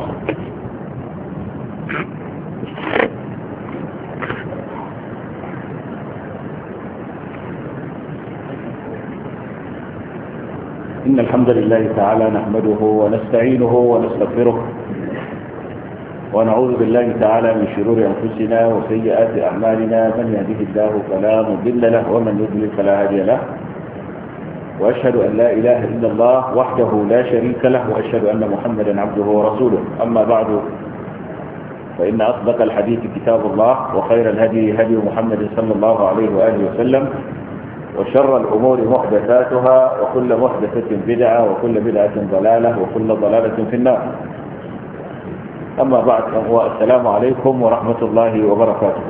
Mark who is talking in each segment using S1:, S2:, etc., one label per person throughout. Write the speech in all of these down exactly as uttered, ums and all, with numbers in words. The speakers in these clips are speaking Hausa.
S1: إن الحمد لله تعالى نحمده ونستعينه ونستغفره ونعوذ بالله تعالى من شرور أنفسنا وسيئات أعمالنا. من يهده الله فلا مضل له ومن يضلل فلا هادي له. وأشهد أن لا إله إلا الله وحده لا شريك له وأشهد أن محمدا عبده ورسوله. أما بعد فإن أصدق الحديث كتاب الله وخير الهدي هدي محمد صلى الله عليه وآله وسلم وشر الأمور محدثاتها وكل محدثة بدعة وكل بدعة ضلالة وكل ضلالة في النار. أما بعد السلام عليكم ورحمة الله وبركاته.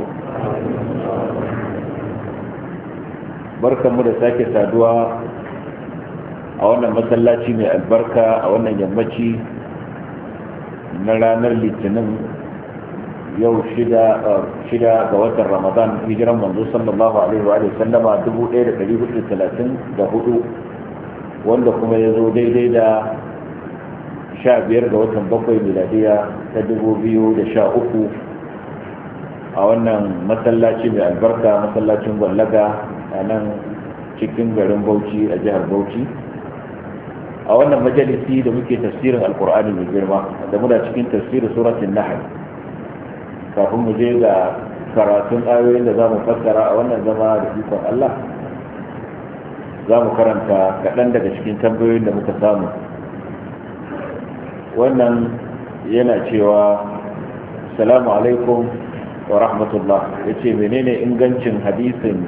S1: بركة مدساكة سادوا أولا مسلاتي من البركة أولا يمتي نرانا لتنم yau shida shida ga watan Ramadan hijiran manzo sallallahu alaihi wa sallama dubu ɗaya da ɗari hudu da talatin da hudu, wanda kuma ya zo daidai da sha biyar ga watan bakwai miladiya ta dubu biyu da sha uku a wannan masallaci mai albarka, masallacin gwallaga a nan cikin garin Bauchi a jihar Bauchi, a wannan majalisi da muke tafsirin alkur'ani mai girma da muna cikin tafsirin suratul nahl. Kafin mu je ga karatun ayoyin da za mu fassara a wannan zama da ikon Allah, za mu karanta kaɗan daga cikin tambayoyin da muka samu. Wannan yana cewa salamu alaikum wa rahmatullah, ya ce menene ingancin hadisin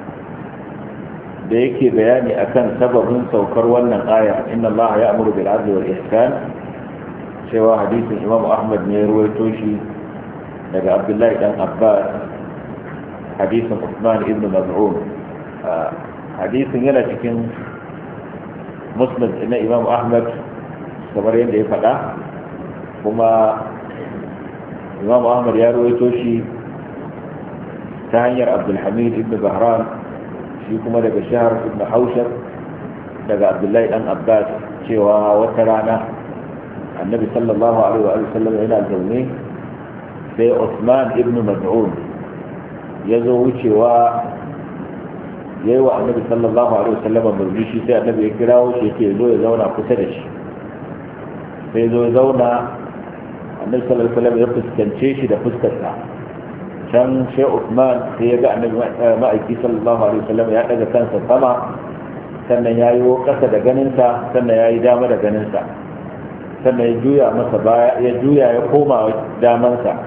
S1: da yake bayani akan sababin saukar wannan aya inna Allah ya amuru bil adli wal ihsan, cewa hadisin Imam Ahmad ne ya ruwaito shi daga Abdullahi dan Abbas, hadisin Uthman ibn Maz'un. Hadisin yana cikin musnad na Imam Ahmad kamar yadda ya faɗa, kuma Imam Ahmad ya rawaito shi ta hanyar Abdul Hamid ibn Bahran, shi kuma daga Shahr ibn Hawshab daga Abdullahi dan Abbas, cewa wata rana Annabi sallallahu alaihi wa sallam yana zaune sai Uthman ibn Maz'un ya zo wucewa yayi wa Annabi sallallahu alaihi wasallam murmushi, sai Annabi ya kirawo shi yake zo ya zauna kusa da shi. Sai zo ya zauna, Annabi sallallahu alaihi wasallam ya fuskance shi da fuskarsa. Can sai Uthman sai ya ga Annabi ma'aiki sallallahu alaihi wasallam ya daga kansa sama, sannan ya yi kasa da ganinsa, sannan ya yi dama da ganinsa, sannan ya juya masa baya, ya juya ya koma damansa.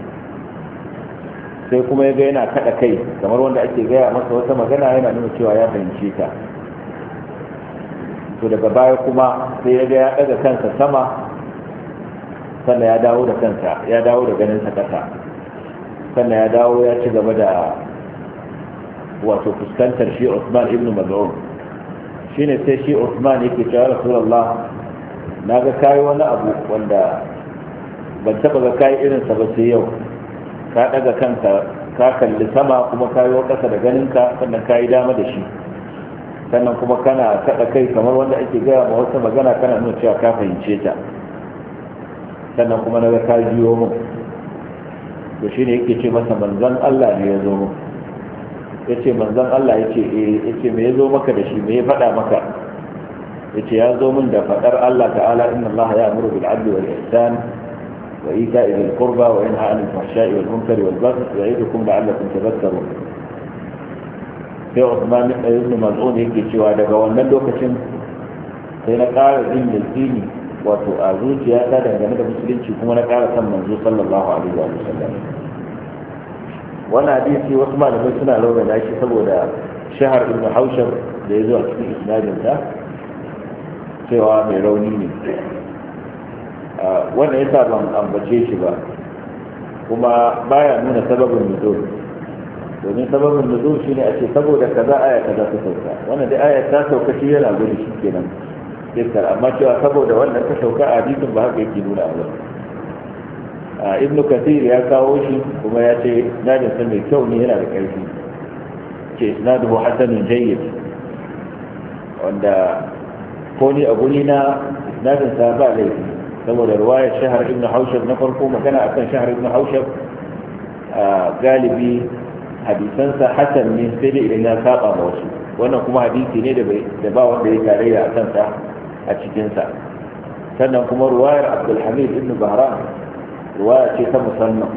S1: Sai kuma ya ga yana kada kai kamar wanda ake gaya masa wata magana, yana nuna cewa ya fahimce ta. To daga baya kuma sai ya ga ya daga kansa sama, sannan ya dawo da kansa, ya dawo da ganinsa kasa, sannan ya dawo ya ci gaba da wato fuskantar shi Uthman ibn Maz'un. Shine sai shi Uthman yake cewa Rasulullah, na ga kayi wani abu wanda ban taba ga kayi irinsa ba sai yau. Ka daga kanka ka kalli sama, kuma ka yi kasa da ganinka, sannan ka yi dama da shi, sannan kuma kana kada kai kamar wanda ake gaya ma wata magana, kana nuna cewa ka fahimce ta, sannan kuma na ga ka jiyo mu. to shine yake ce masa manzon Allah ne ya zo mu. Yace manzon Allah yace eh, yace me ya zo maka da shi, me ya faɗa maka? Yace ya zo min da faɗar Allah ta'ala inna Allah ya'muru bil 'adli wal ihsan وإيتاء ذي القربى وينهى عن الفحشاء والمنكر والبغي يعظكم لعلكم تذكرون. sai Uthman ibn Maz'un yake cewa daga wannan lokacin sai na ƙara jin yaqini wato a zuciya ta dangane da musulunci, kuma na ƙara san manzo sallallahu alaihi wa sallam. Wannan hadisi wasu malamai suna rawaita shi saboda Shahr ibn Hawshab da ya zo a cikin isnadin sa cewa mai rauni ne. Wannan yasa ban ambace shi ba, kuma baya nuna sababin nuzul, domin sababin nuzul shine a ce saboda kaza aya kaza ta sauka. Wannan dai aya ta sauka shi yana gudu shi kenan sai, amma cewa saboda wannan ta sauka a hadisin ba haka yake nuna ba. Ibn Kathir ya kawo shi kuma ya ce isnadin sa mai kyau ne, yana da ƙarfi, ce isnaduhu hasanun jayyid, wanda ko ni a guri na isnadin sa ba laifi, saboda riwayar Shahr ibn Hawshab na farko magana akan Shahr ibn Hawshab galibi hadisansa hasan ne sai dai idan ya saba ma wasu, wannan kuma hadisi ne da ba wanda ya tarayya a kansa a cikinsa. sannan kuma riwayar Abdul Hamid ibn Bahran riwaya ce ta musamman,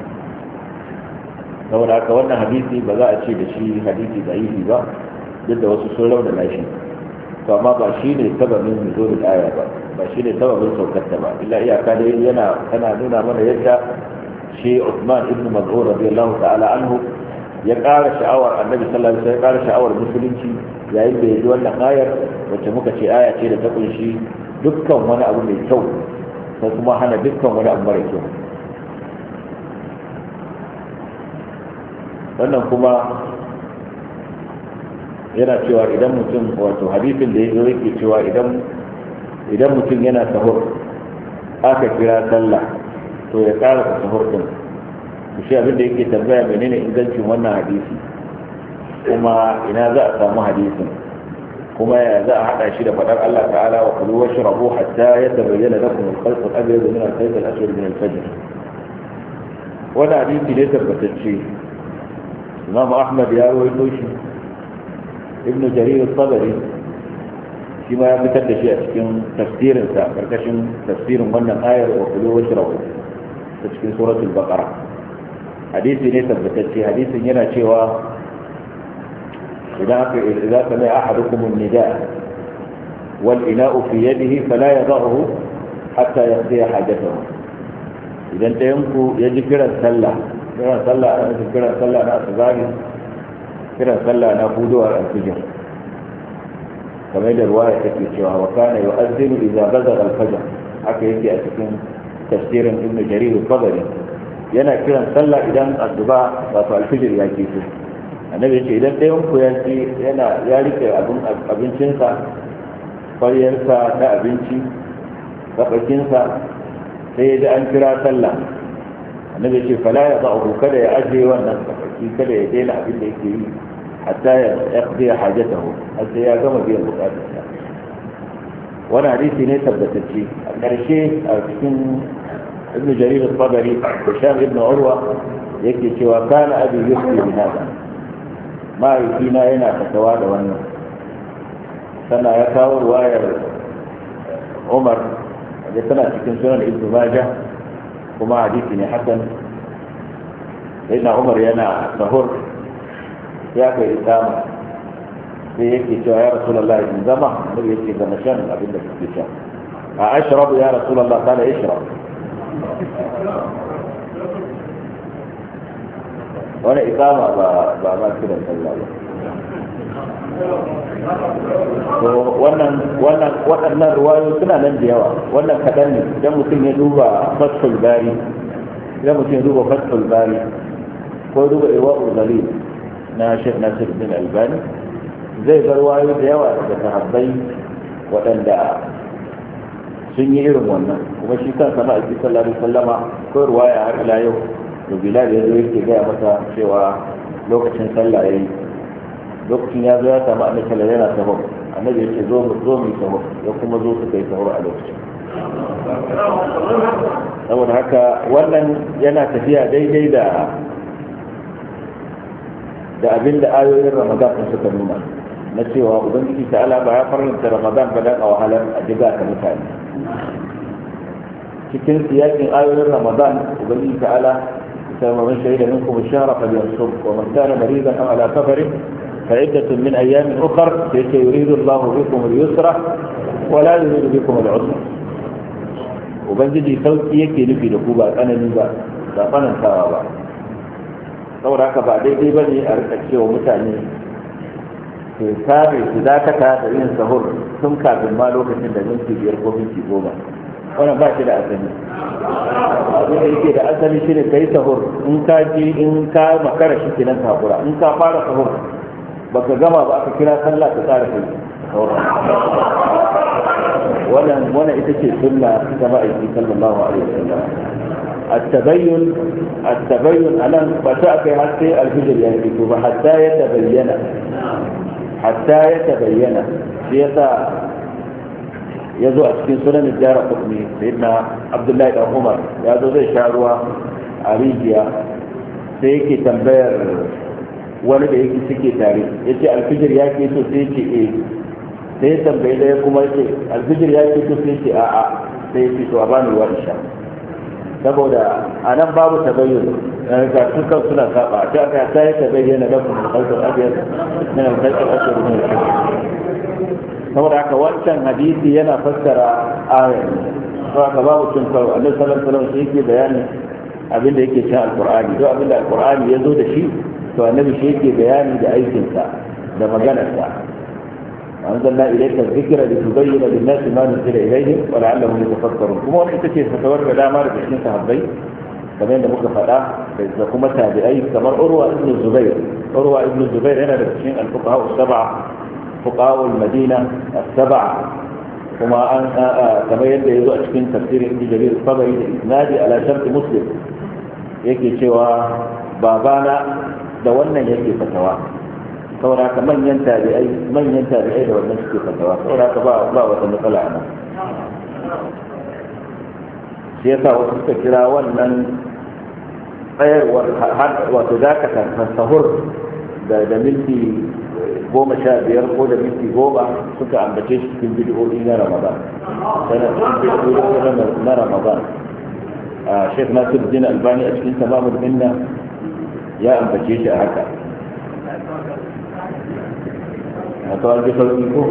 S1: saboda haka wannan hadisi ba za a ce da shi hadisi da'ifi ba duk da wasu sun raunana shi, to amma ba shi ne sababin nuzulul aya ba ba shi ne sababin saukarta ba, illa iyaka dai yana tana nuna mana yadda shi Uthman ibn Maz'un radiyallahu ta'ala anhu ya ƙara sha'awar annabi sallallahu alaihi wasallam ya ƙara sha'awar musulunci yayin da ya ji wannan ayar wacce muka ce aya ce da ta kunshi dukkan wani abu mai kyau sai kuma hana dukkan wani abu mara kyau. wannan kuma yana cewa idan mutum wato hadisin da ya yake cewa idan idan mutum yana sahur aka kira sallah to ya ƙara sahur din, shi abin da yake tambaya menene ingancin wannan hadisi kuma ina za a samu hadisin kuma ya za a hada shi da fadar Allah ta'ala wa kulu washrabu hatta yatabayyana lakum al-khayt al-abyad min al-khayt al-aswad min al-fajr. wannan hadisi ne tabbatacce, Imam Ahmad ya rawaito shi, Ibn Jarir al-Tabari shi ma ya fitar da shi a cikin tafsirinsa karkashin tafsirin wannan ayar wa kulu washrabu ta cikin suratul baqara. hadisi ne tabbatacce, hadisin yana cewa idan aka idza sami ahadukum an-nida wal ina'u fi yadihi fala yadahu hatta yaqdi hajatahu. idan tayanku ya ji kiran sallah kiran sallah ana kiran sallah na asbari kiran sallah na huduwar al-fajr, kamar da ruwaya take cewa wa kana yu'adhdhinu idza bazagha al-fajr, haka yake a cikin tafsirin Ibn Jarir al-Tabari, yana kiran sallah idan adduba wato alfijir ya ke so. annabi yace idan ɗayan ku ya ci yana ya rike abin abincinsa faryarsa ta abinci gabakinsa sai ya ji an kira sallah, annabi yace fala ya za'u kada ya ajiye wannan gabaki, kada ya daina abin da yake yi hatta ya yaqdi hajatahu, har sai ya gama biyan bukatarsa. wannan hadisi ne tabbatacce. a ƙarshe a cikin ابن جرير الطبري هشام ابن عروة يكي سوى كان أبي يفتي بهذا ما يفينا هنا فتوالى والنور سنة يكاور رواية عمر سنة تكون سنة ابن ماجه وما حديثني حسن لأن عمر ينا سهر يأكل إسامة يكي سوى يا رسول الله ابن زمه النبي يكي زمشان أبن لك استشام أشرب يا رسول الله قال اشرب. wani ikama ba ba ma kiran sallah ba. to wannan wannan waɗannan ruwayo suna nan da yawa, wannan kaɗan ne. idan mutum ya duba fathul bari idan mutum ya duba fathul bari ko duba irwa'ul ghalib na Sheikh Nasiruddin Albani zai ga ruwayo da yawa daga sahabbai waɗanda sun yi irin wannan, kuma shi kan sama aiki sallallahu alaihi wasallama ko ruwaya har ila yau to Bilal ya zo yake gaya masa cewa lokacin sallah yayi, lokacin ya zo ya samu annabi sallallahu alaihi wasallam yana sahur, annabi ya ce zo mu zo mu sahur, ya kuma zo suka yi sahur a lokacin. saboda haka wannan yana tafiya daidai da da abin da ayoyin Ramadan suka nuna na cewa ubangiji ta'ala ba ya faranta Ramadan ba dan a wahalar a jiga ta mutane. cikin siyakin ayoyin Ramadan ubangiji ta'ala sai man shahida minkum ash-shahra falyasum wa man kana maridan aw ala safarin fa iddatun min ayamin ukhra yuridu Allahu bikum al-yusra wa la yuridu bikum al-usra. ubangiji sauki yake nufi da ku ba tsanani ba ba tsanantawa ba. saboda haka ba daidai bane a rika cewa mutane su kare su dakata da yin sahur tun kafin ma lokacin da minti biyar ko minti goma. wannan ba shi da asali. abin da yake da asali shi ne ka yi sahur, in ka ji in ka makara shi kenan ka hakura, in ka fara sahur baka gama ba aka kira sallah ka tsara kai sahur. wannan wannan ita ce sunna ta ma'aiki sallallahu alaihi wasallam. التبين التبين أنا بتأكل حتى الفجر يعني بتوبة حتى يتبين حتى يتبين سياسة ya zo a cikin sunan jara kudni sai na abdullahi dan umar ya zo zai sha ruwa a rijiya sai yake tambayar wani da yake suke tare ya ce alfijir ya ke so sai ce eh sai ya tambayi da ya kuma ce alfijir ya ke so sai ce a'a sai ya ce to a bani ruwa isha saboda a nan babu tabayyun ga dukkan suna saba a ta ta yi tabayyana da kuma kalkar abiyar na kalkar ashirin ne saboda haka wancan hadisi yana fassara ayar saboda haka babu cin karo annabi sallallahu alaihi wasallam shi yake bayani abinda yake cikin alqur'ani duk abinda alqur'ani ya zo da shi to annabi shi yake bayani da aikinsa da maganarsa anzalna ilayka dhikra litubayyana lin-nasi ma nuzila ilayhim wa la'allahum yatafakkarun kuma wannan ita ce fatawar da dama daga cikin sahabbai kamar yadda muka faɗa da kuma tabi'ai kamar urwa ibn zubair urwa ibn zubair yana da cikin al-fuqaha as-sab'a fuqaha al-madina as-sab'a kuma an kamar yadda yazo a cikin tafsirin ibn jarir sabari da isnadi ala shart muslim yake cewa babana da wannan yake fatawa saboda ka manyan tabi'ai manyan tabi'ai da wannan suke fatawa saboda ka ba ba wata matsala a nan shi yasa wasu suka kira wannan tsayarwar wato dakata sahur da da minti goma sha biyar ko da minti goma suka ambace shi cikin bidiyoyi na ramadan sanar cikin bidiyoyi na ramadan a shek nasiruddin albani a cikin tamamul minna ya ambace shi a haka a kawar da sauki ko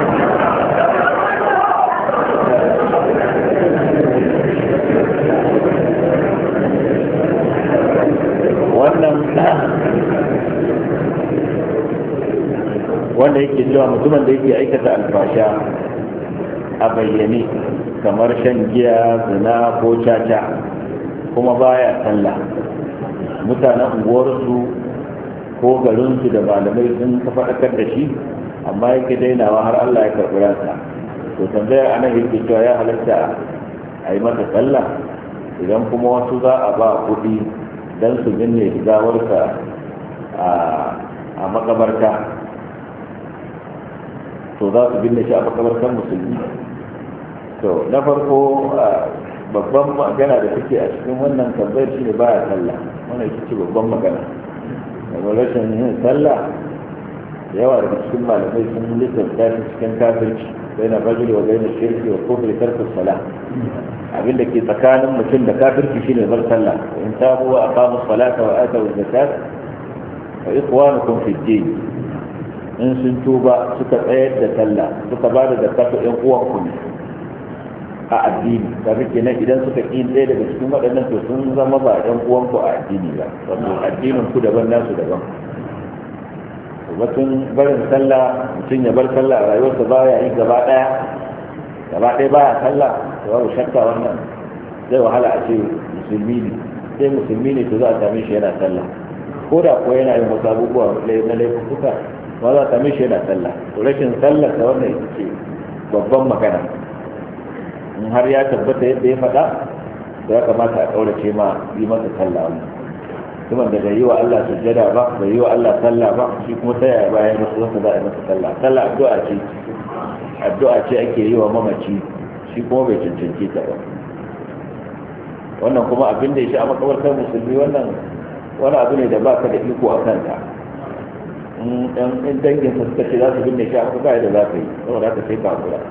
S1: wannan wanda yake cewa mutumin da yake aikata alfasha a bayyane kamar shan giya zina ko caca kuma baya sallah mutanen unguwarsu ko garinsu da malamai sun ka faɗakar da shi amma yake dainawa har Allah ya karɓi ransa to tambayar anan yake cewa ya halatta a yi masa sallah idan kuma wasu za a ba kuɗi don su binne gawarsa a makabarta to za su binne shi a makabartar musulmi to na farko babban magana da take a cikin wannan tambayar shi ne baya sallah wannan ita ce babban magana daga rashin yin sallah yawa daga cikin malamai sun lissafta shi cikin kafirci bai na fajiri wa bai na shirki wa kofar tarkar sala abinda ke tsakanin mutum da kafirci shine bar sallah in tabu wa aqamu salata wa atu zakat fa ikhwanukum fi din in sun tuba suka tsayar da sallah suka ba da zakatu ɗan uwanku ne a addini kaga kenan idan suka ƙi ɗaya daga cikin waɗannan to sun zama ba ɗan uwanku a addini ba wato addinin ku daban nasu daban batun barin sallah mutum ya bar sallah a rayuwarsa baya yi gaba ɗaya gaba ɗaya baya sallah to babu shakka wannan zai wahala a ce musulmi ne sai musulmi ne to za a same shi yana sallah ko da ko yana yin wasu abubuwa na laifuka ba za a same shi yana sallah to rashin sallah ta wannan ita ce babban magana in har ya tabbata yadda ya faɗa to ya kamata a ƙaurace ma yi masa sallah wannan kuma da bai yi wa Allah sujjada ba bai yi wa Allah sallah ba shi kuma ta yaya bayan wasu wasu za a yi masa sallah sallah addu'a ce addu'a ce ake yi wa mamaci shi kuma bai cancanci ta ba wannan kuma abin da ya shi a makabartar musulmi wannan wani abu ne da ba ka da iko a kanta in dangin sa suka ce za su binne shi a kuka da za ka yi saboda haka sai ka kula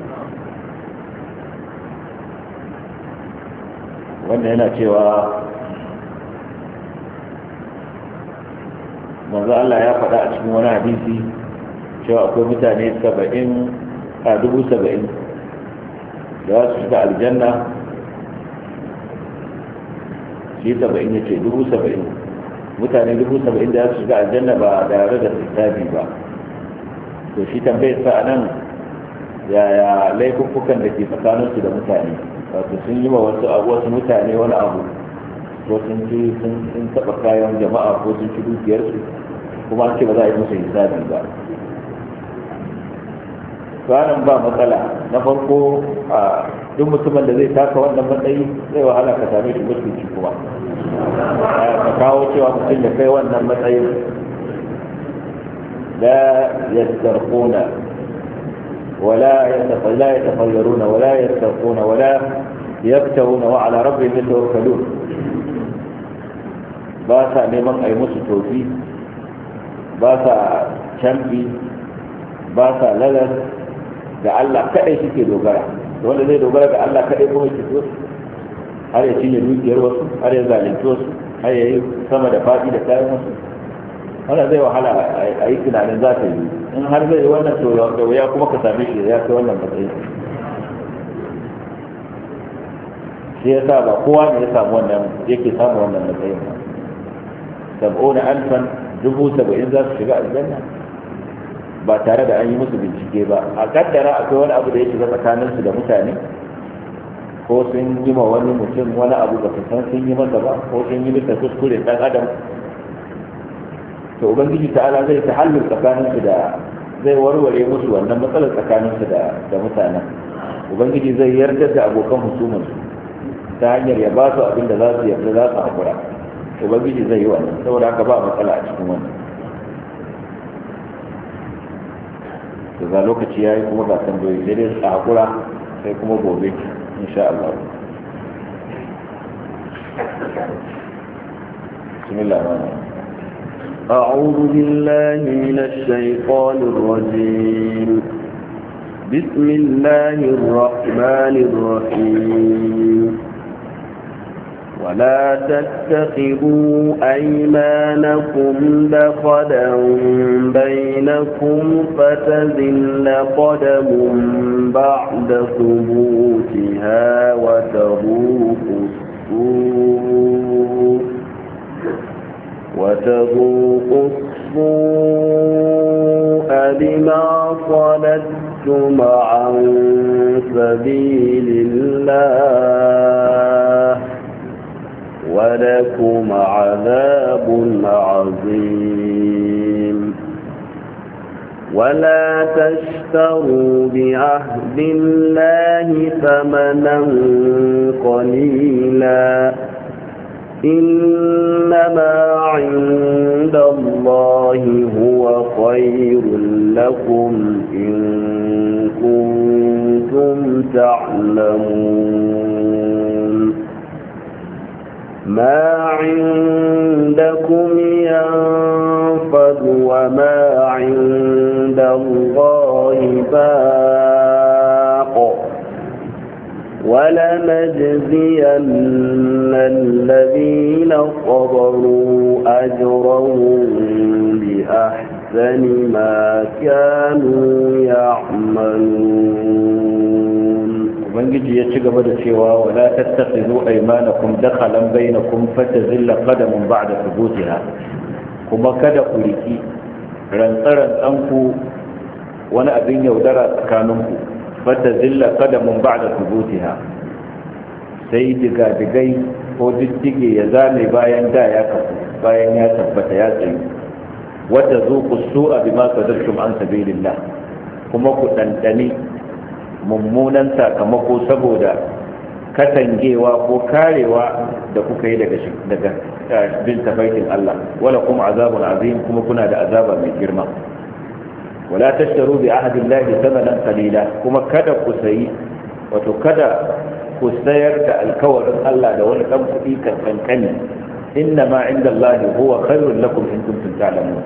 S1: wannan yana cewa manzo Allah ya faɗa a cikin wani hadisi cewa akwai mutane saba'in a dubu saba'in da za su shiga aljanna shi saba'in ya ce dubu saba'in mutane dubu saba'in da za su shiga aljanna ba tare da hisabi ba to shi tambayar sa a nan yaya laifuffukan da ke tsakaninsu da mutane wato sun yi wa wasu wasu mutane wani abu ko sun ci sun taɓa kayan jama'a ko sun ci dukiyarsu kuma an ce ba za a yi musu hisabi ba ranar ba matsala na farko a duk mutumin da zai taka wannan matsayi zai wahala ka same shi mutunci kuma ka kawo cewa mutum ya kai wannan matsayin la yastarquna ولا لا يتطيرون ولا يسترقون ولا يبتغون وعلى ربهم يتوكلون باسا neman ai musu tofi ba sa canbi ba sa lalas ga Allah kadai suke dogara wanda zai dogara ga Allah kadai kuma yake so har ya cinye dukiyar wasu har ya zalunci wasu har ya yi sama da faɗi da kayan wasu wannan zai wahala a yi tunanin za ta yi in har zai yi wannan to da wuya kuma ka same shi ya kai wannan matsayi shi ya sa ba kowa ne ya samu wannan yake samu wannan matsayin ba sab'una alfan dubu saba'in za su shiga aljanna ba tare da an yi musu bincike ba a kaddara akwai wani abu da ya shiga tsakaninsu da mutane ko sun yi ma wani mutum wani abu ba su san sun yi masa ba ko sun yi bisa kuskure dan adam to ubangiji ta'ala zai ta halin tsakaninsu da zai warware musu wannan matsalar tsakaninsu da da mutanen ubangiji zai yarda da abokan husumarsu ta hanyar ya ba su abin da za su yarda za su haƙura ubangiji zai yi wannan saboda haka ba matsala a cikin wannan to ga lokaci ya yi kuma ga tambayoyi sai dai a haƙura sai kuma gobe insha Allah bismillah
S2: أعوذ بالله من الشيطان الرجيم بسم الله الرحمن الرحيم ولا تتخذوا أيمانكم دخلا بينكم فتزل قدم بعد ثبوتها وتذوقوا السوء وتذوقوا السوء بما صددتم عن سبيل الله ولكم عذاب عظيم ولا تشتروا بعهد الله ثمنا قليلا إنما عند الله هو خير لكم إن كنتم تعلمون ما عندكم ينفد وما عند الله باق ولنجزين الذين صبروا أجرهم بأحسن ما كانوا يعملون
S1: ubangiji ya ci gaba da cewa wala tattakhidhu aymanakum dakhalan bainakum fatazilla qadamun ba'da thubutiha kuma kada ku riki rantsaran tsanku wani abin yaudara tsakaninku fatazilla qadamun ba'da thubutiha sai diga digai ko diddige ya zame bayan da ya kafu bayan ya tabbata ya tsayu wata zuqu su'a bima sadadtum an sabilillah kuma ku dandani mummunan sakamako saboda katangewa ko karewa da kuka yi daga daga bin tafarkin Allah wala kuma azabun azim kuma kuna da azaba mai girma wala tashtaru bi ahdillahi thamanan qalila kuma kada ku sayi wato kada ku sayar da alkawarin Allah da wani dan kudi kankani inna ma inda Allah huwa khairul lakum in kuntum ta'lamun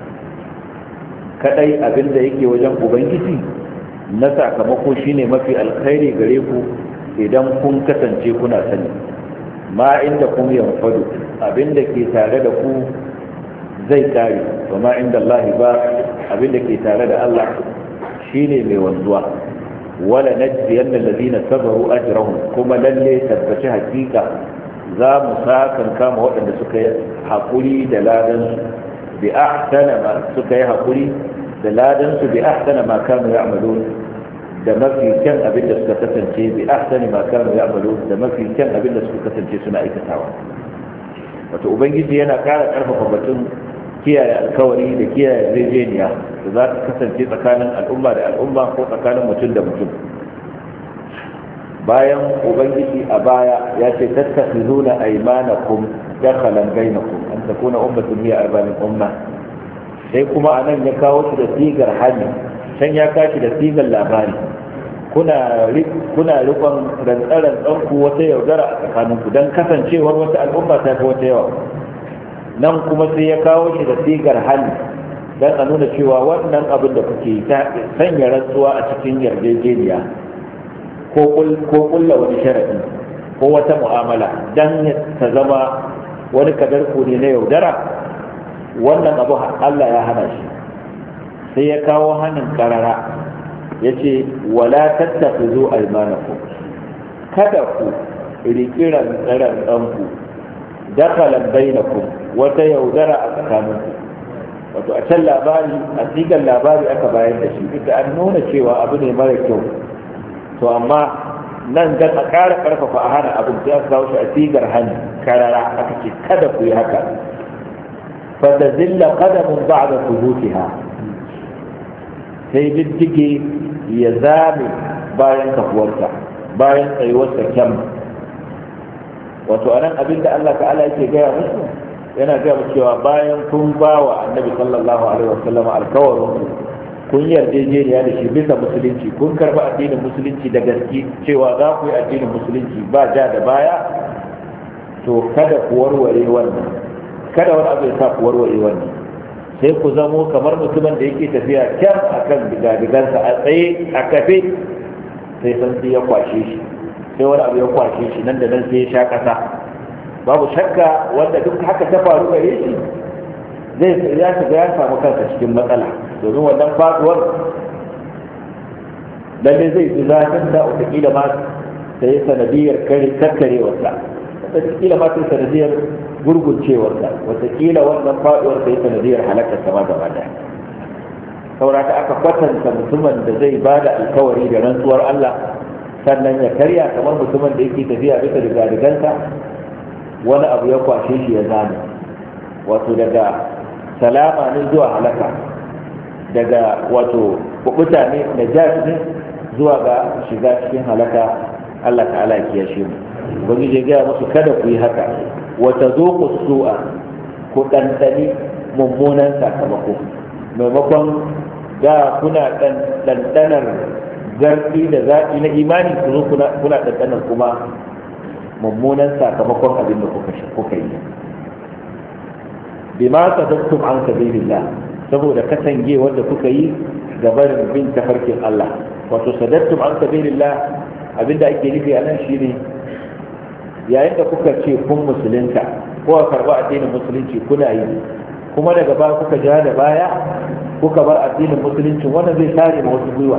S1: kadai abinda yake wajen ubangiji na sakamako shine mafi alkhairi gare ku idan kun kasance kuna sani ma inda kun yanfadu abinda ke tare da ku zai kare wa ma inda Allah ba abinda ke tare da Allah shine mai wanzuwa wala najziyanna allazina sabaru ajrahum kuma lalle tabbaci hakika za mu sakan kama waɗanda suka yi hakuri da ladan bi ahsana ma suka yi hakuri da ladan su bi ahsana ma kanu ya'malun da mafi kyan abin da suka kasance bi ahsani ma kanu ya'malun da mafi kyan abin da suka kasance suna aikatawa wato ubangiji yana ƙara ƙarfafa batun kiyaye alkawari da kiyaye yarjejeniya da za ta kasance tsakanin al'umma da al'umma ko tsakanin mutum da mutum bayan ubangiji a baya ya ce tattakhizuna aymanakum dakhalan bainakum an takuna ummatun hiya arba'in umma sai kuma anan ya kawo su da sigar hali can ya kashi da sigar labari kuna kuna rikon rantsarantsan ku wata yaudara a tsakaninku don kasancewar wata al'umma ta fi wata yawa. Nan kuma sai ya kawo shi da sigar hali don a nuna cewa wannan abin da kuke ta sanya rantsuwa a cikin yarjejeniya ko kulla wani sharadi ko wata mu'amala don ta zama wani kadarku ne na yaudara, wannan abu Allah ya hana shi. Sai ya kawo hannun karara ya ce wala tattafizu aymanakum, kada ku riƙi rantsarantsanku dakalan bainakum, wata yaudara a tsakaninku. Wato a can labari, a sigar labari aka bayar da shi duk da an nuna cewa abu ne mara kyau, to amma nan dan a ƙara ƙarfafa a hana abin sai aka kawo shi a sigar hani karara aka ce kada ku yi haka. fa tazilla qadamun ba'da thubutiha, sai diddige ya zame bayan kafuwarsa, bayan tsayuwarsa kyam. Wato anan abin da Allah ta'ala yake gaya musu, yana gaya musu cewa bayan kun ba wa annabi sallallahu alaihi wasallam alkawarin kun yarjejeniya da shi bisa musulunci, kun karɓi addinin musulunci da gaske cewa za ku yi addinin musulunci ba ja da baya, to kada ku warware wannan, kada wani abu ya sa ku warware wannan. Sai ku zamo kamar mutumin da yake tafiya kyan akan digadigansa a tsaye a kafe, sai san ya kwashe shi, sai wani abu ya kwashe shi nan da nan sai ya sha kasa. Babu shakka wanda duk haka ta faru gare shi zai ya shiga ya samu kansa cikin matsala, domin wannan faduwar lalle zai ji zafin da wataƙila ma sai sanadiyar kakkarewarsa, wataƙila ma sai sanadiyar gurguncewarsa, wataƙila wannan faduwar sai sanadiyar halakar sama gaba daya. saurata aka kwatanta mutumin da zai ba da alkawari da rantsuwar Allah sannan ya karya kamar mutumin da yake tafiya bisa digadigansa, wani abu ya kwashe shi ya zame, wato daga salama ne zuwa halaka, daga wato kubuta ne da jashi zuwa ga shiga cikin halaka. Allah ta'ala ya kiyashe mu. Ubangiji ya gaya musu kada ku yi haka, wata zuqu su'a, ku dandani mummunan sakamako, maimakon da kuna dandanar gardi da zaɓi na imani, ku zo kuna dandanar kuma mummunan sakamakon abin da kuka yi. bima sadattum an sabilillah, saboda katange wanda kuka yi gabarin bin tafarkin Allah. Wato sadattum an sabilillah, abinda ake nufi a nan shine yayin da kuka ce kun musulunta ko a karba addinin musulunci kuna yi, kuma daga baya kuka ja da baya kuka bar addinin musulunci, wannan zai tare ma wasu gwiwa.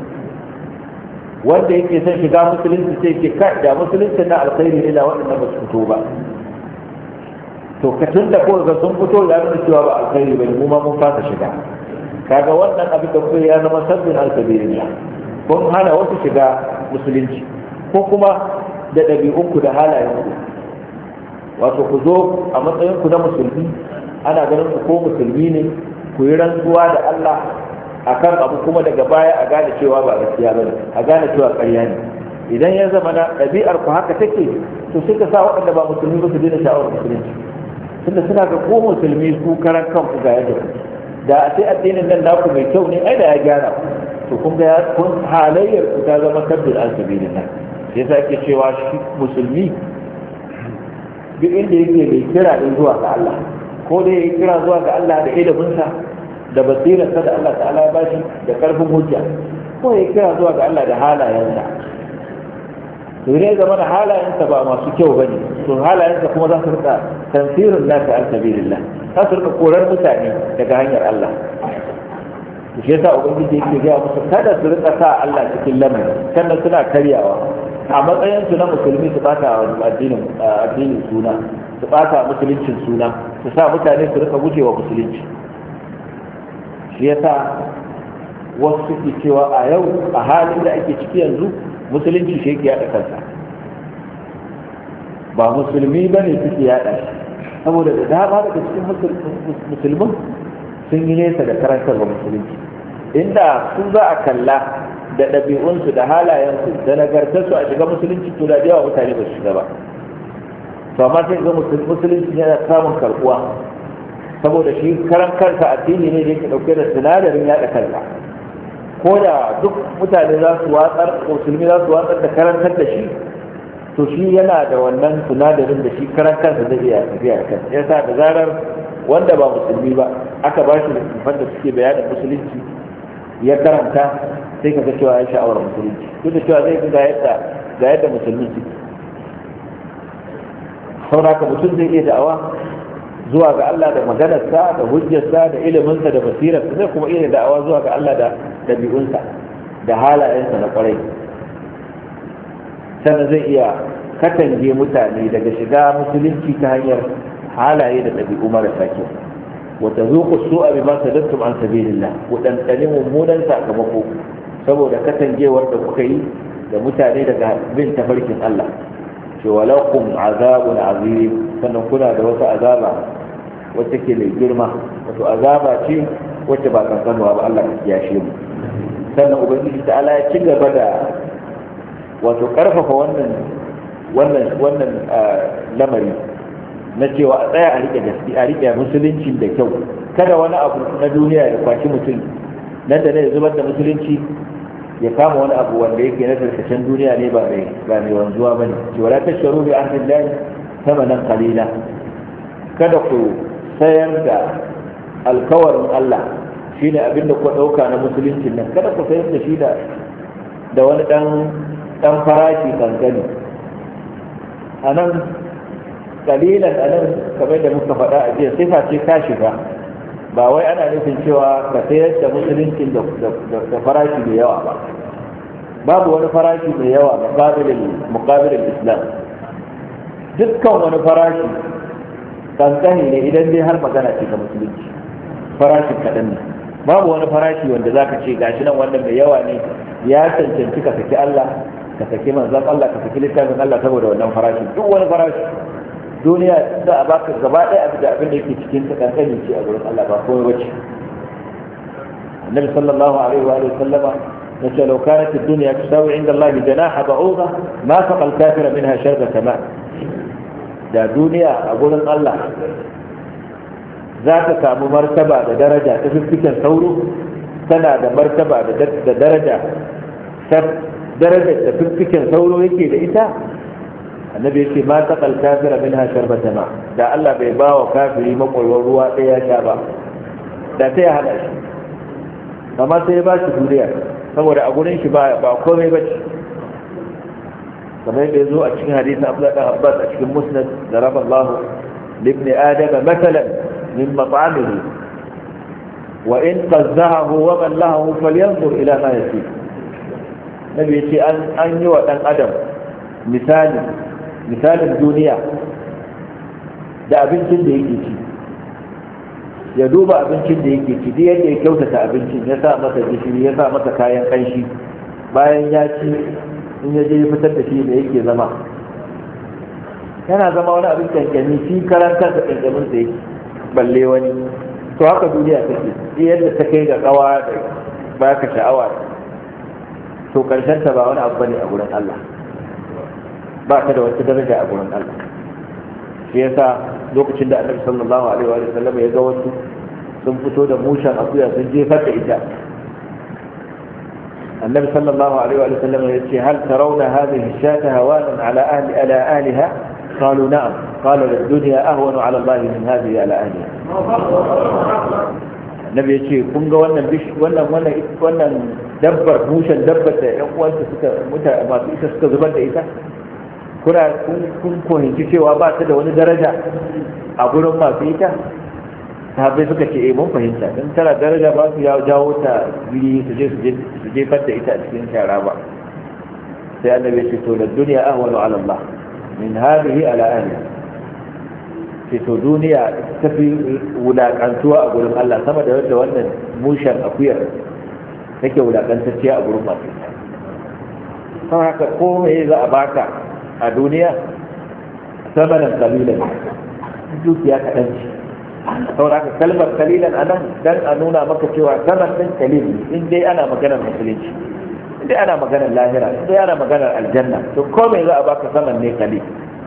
S1: Wanda yake son shiga musulunci sai ke kai da musulunci na alkhairi ne da waɗanda ba su fito ba, to ka tunda ko ga sun fito da nuna cewa ba alkhairi bane, mu ma mun fasa shiga. Kaga wannan abin da kuka ya zama sabbin alkhairi, kun hana wasu shiga musulunci, ko kuma da ɗabi'unku da halayenku. Wato ku zo a matsayinku na musulmi, ana ganin ku ko musulmi ne, ku yi rantsuwa da Allah akan abu kuma daga baya a gane cewa ba gaskiya bane, a gane cewa ƙarya ne. Idan ya zama na ɗabi'ar ku haka take, to sai ka sa waɗanda ba musulmi ba su daina sha'awar musulunci, tunda suna ga ko musulmi ku karan kanku ga yadda ku, da a sai addinin nan naku mai kyau ne, ai da ya gyara to kun ga kun halayyar ku ta zama sabbin alsabilin nan. Sai sa ake cewa shi musulmi duk inda yake mai kira din zuwa ga Allah, ko dai ya kira zuwa ga Allah da iliminsa da basirarsa da Allah ta'ala ya bashi da karfin hujja, ko ya kira zuwa ga Allah da halayensa. To ne zama da halayensa ba masu kyau bane, to halayensa kuma za su rika tansirin nasi an sabilillah, za su rika korar mutane daga hanyar Allah. Shi yasa ubangiji yake gaya musu kada su rika sa Allah cikin lamarin, sannan suna karyawa a matsayin su na musulmi, su bata addinin addinin suna, su bata musuluncin suna, su sa mutane su rika gujewa musulunci. Shi yasa wasu suke cewa a yau a halin da ake ciki yanzu musulunci shi yake yaɗa kansa, ba musulmi ba ne suke yaɗa shi, saboda da dama daga cikin musulmin sun yi nesa da karantarwa musulunci. Inda su za a kalla da ɗabi'unsu da halayensu da nagartarsu a shiga musulunci, to da yawa mutane ba su shiga ba. To amma sai ga musulunci yana samun karɓuwa, saboda shi karan kansa addini ne da yake ɗauke da sinadarin yaɗa kansa. ko da duk mutane za su watsar musulmi za su watsar da karantar da shi to shi yana da wannan sinadarin da shi karan kansa zai iya tafiya da kansa yasa da zarar wanda ba musulmi ba aka ba shi littattafan da suke bayanin musulunci ya karanta sai ka ga cewa ya sha'awar musulunci duk da cewa zai ga yadda ga yadda musulmi suke saboda ka mutum zai iya da'awa zuwa ga Allah da maganarsa da hujjarsa da iliminsa da basirarsa zai kuma iya da'awa zuwa ga Allah da dabi'unsa da halayensa na kwarai sannan zai iya katange mutane daga shiga musulunci ta hanyar halaye da ɗabi'u marasa kyau wata zuku su abi ma sadattum an sabilillah ku ɗanɗani mummunan sakamako saboda katangewar da kuka yi da mutane daga bin tafarkin Allah ce walakum azabun azim sannan kuna da wata azaba wacce ke mai girma wato azaba ce wacce ba kankanuwa ba Allah ya kiyashe mu sannan ubangiji ta Allah ya ci gaba da wato karfafa wannan wannan wannan lamari na cewa a tsaya a rike gaskiya a rike musulunci da kyau kada wani abu na duniya ya kwashi mutum nan da ne zubar da musulunci ya kama wani abu wanda yake na tarkacen duniya ne ba mai ba mai wanzuwa bane cewa la tashru bi ahdillahi thamanan qalila kada ku sayar da alkawarin Allah shine abinda ku dauka na musulunci nan kada ku sayar da shi da da wani dan dan farashi kankani anan kalilan anan kamar da muka faɗa a jiya sifa ce ka shiga ba wai ana nufin cewa ka sayar da musulunci da farashi mai yawa ba babu wani farashi mai yawa muƙabilin islam dukkan wani farashi kankani ne idan dai har magana ce ta musulunci farashin kaɗan ne babu wani farashi wanda za ka ce gashi nan wannan mai yawa ne ya cancanci ka saki Allah ka saki manzan Allah ka saki littafin Allah saboda wannan farashin duk wani farashi duniya za a baka gaba ɗaya abin da abin da yake cikin ta kankani ce a gurin Allah ba komai bace annabi sallallahu alaihi wa sallama yace law kanat ad-dunya tusawi inda Allah janaha ba'udha ma faqa al-kafira minha sharbata ma da duniya a gurin Allah za ta samu martaba da daraja ta fiffiken sauro tana da martaba da daraja ta darajar da fiffiken sauro yake da ita annabi yace ma taqal kafira minha sharbata ma da Allah bai ba wa kafiri makoyar ruwa ɗaya ya sha ba da sai ya hada shi amma sai ya ba shi duniya saboda a gurin shi ba ba komai ba ce kamar yadda ya zo a cikin hadisin Abdullah ibn Abbas a cikin Musnad da raballahu libn adam mathalan min mat'amihi wa in qazzahu wa ballahu falyanzur ila ma yasif nabi yace an an yi wa dan adam misali misalin duniya da abincin da yake ci ya duba abincin da yake ci duk yadda ya kyautata abincin ya sa masa gishiri ya sa masa kayan kanshi bayan ya ci in ya je ya fitar da shi da yake zama yana zama wani abin kankani shi karan kansa kankanin da yake balle wani to haka duniya take duk yadda ta kai ga kawa da baka sha'awa to karshen ta ba wani abu bane a gurin Allah ba ta da wata daraja a gurin Allah shi yasa lokacin da Annabi sallallahu alaihi wa sallam ya ga wasu sun fito da mushan akuya sun jefar da ita Annabi sallallahu alaihi wa sallam ya ce hal tarawna hadhihi shata hawanan ala ahli ala ahliha qalu na'am qala ad-dunya ahwanu ala Allah min hadhihi ala ahliha Annabi ya ce kun ga wannan wannan wannan wannan dabbar mushan dabbar da ƴan uwansa suka mutane masu ita suka zubar da ita kuna kun kohinci cewa ba ta da wani daraja a gurin masu ita sahabbai suka ce eh mun fahimta dan tana daraja ba su ya jawo ta giri su je su jefar da ita a cikin shara ba sai annabi ya ce to da duniya ahwanu ala Allah min hadhihi ala ahli ce to duniya ta fi wulakantuwa a gurin Allah sama da wanda wannan mushan akuyar take wulakantacciya a gurin masu ita don haka ko me za a baka a duniya samanin kalilan dukiya kaɗan ce saboda haka kalmar kalilan a nan don a nuna maka cewa saman ɗin kalil in dai ana maganar musulunci in dai ana maganar lahira in dai ana maganar aljanna to komai za a baka saman ne kalil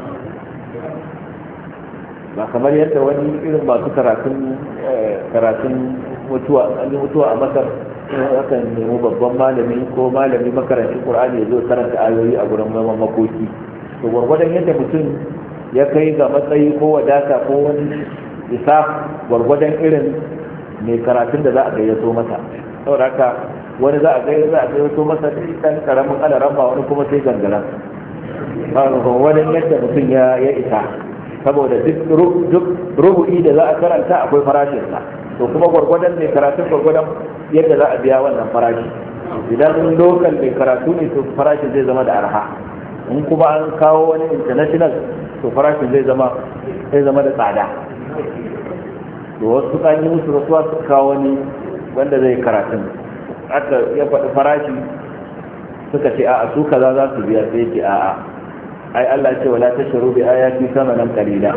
S1: ba kamar yadda wani irin masu karatun karatun mutuwa an yi mutuwa a masar akan nemi babban malami ko malami makarantar Qur'ani ya zo karanta ayoyi a gurin makoki. To gwargwadon yadda mutum ya kai ga matsayi ko wadata ko wani isa, gwargwadon irin mai karatun da za a gayyato masa. Saboda haka wani za a gayyato za a gayyato masa dan karamin alaran ba, wani kuma sai gangara. Gwargwadon yadda mutum ya isa, saboda duk rubu'i da za a karanta akwai farashinsa. To kuma gwargwadon mai karatun gwargwadon yadda za a biya wannan farashi. Idan lokal mai karatu ne to farashin zai zama da arha, in kuma an kawo wani international to farashin zai zama zai zama da tsada. To wasu kan yi musu rasuwa su kawo wani wanda zai karatun, aka ya faɗi farashi suka ce a'a su kaza za su biya, sai ce a'a ai Allah ya ce wala tashru bi ayati thamanan qalila.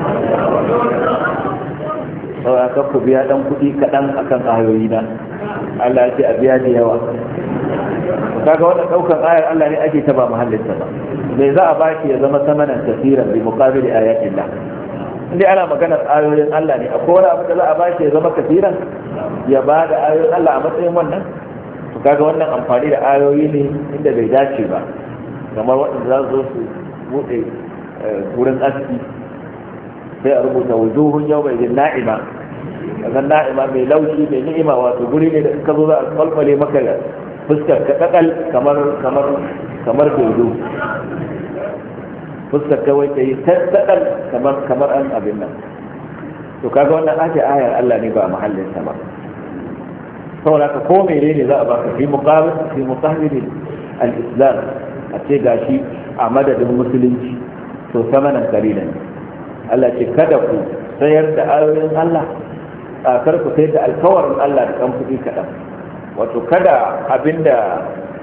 S1: Sau aka ku biya dan kuɗi kaɗan akan ayoyi na, Allah ya ce a biya da yawa. Kaga wannan ɗaukar ayar Allah ne ake ta ba muhallinta ba. Me za a bashi ya zama samanan kafiran bi muqabili ayatin Allah? Indai ana maganar ayoyin Allah ne, akwai wani abu da za a bashi ya zama kafiran ya ba da ayoyin Allah a matsayin wannan? To kaga wannan amfani da ayoyi ne inda bai dace ba, kamar waɗanda za su zo su buɗe wurin aski sai a rubuta wujuhun yau mai jin na'ima, kaga na'ima mai laushi mai ni'ima, wato guri ne da in ka zo za a kwalkwale maka da fuskar ka kakal kamar kamar kamar dodo, fuskar ka wai ta yi tattakal kamar kamar an abin nan. To kaga wannan ake ayar Allah ne ba mahallin sa ba. saboda ka ko menene za a baka fi muqabil fi muqabil al-islam, a ce gashi a madadin musulunci, to samanan kalilan. Allah ce kada ku sayar da ayoyin Allah, a kar ku sayar da alkawarin Allah da kan kuɗi kaɗan. Wato kada abinda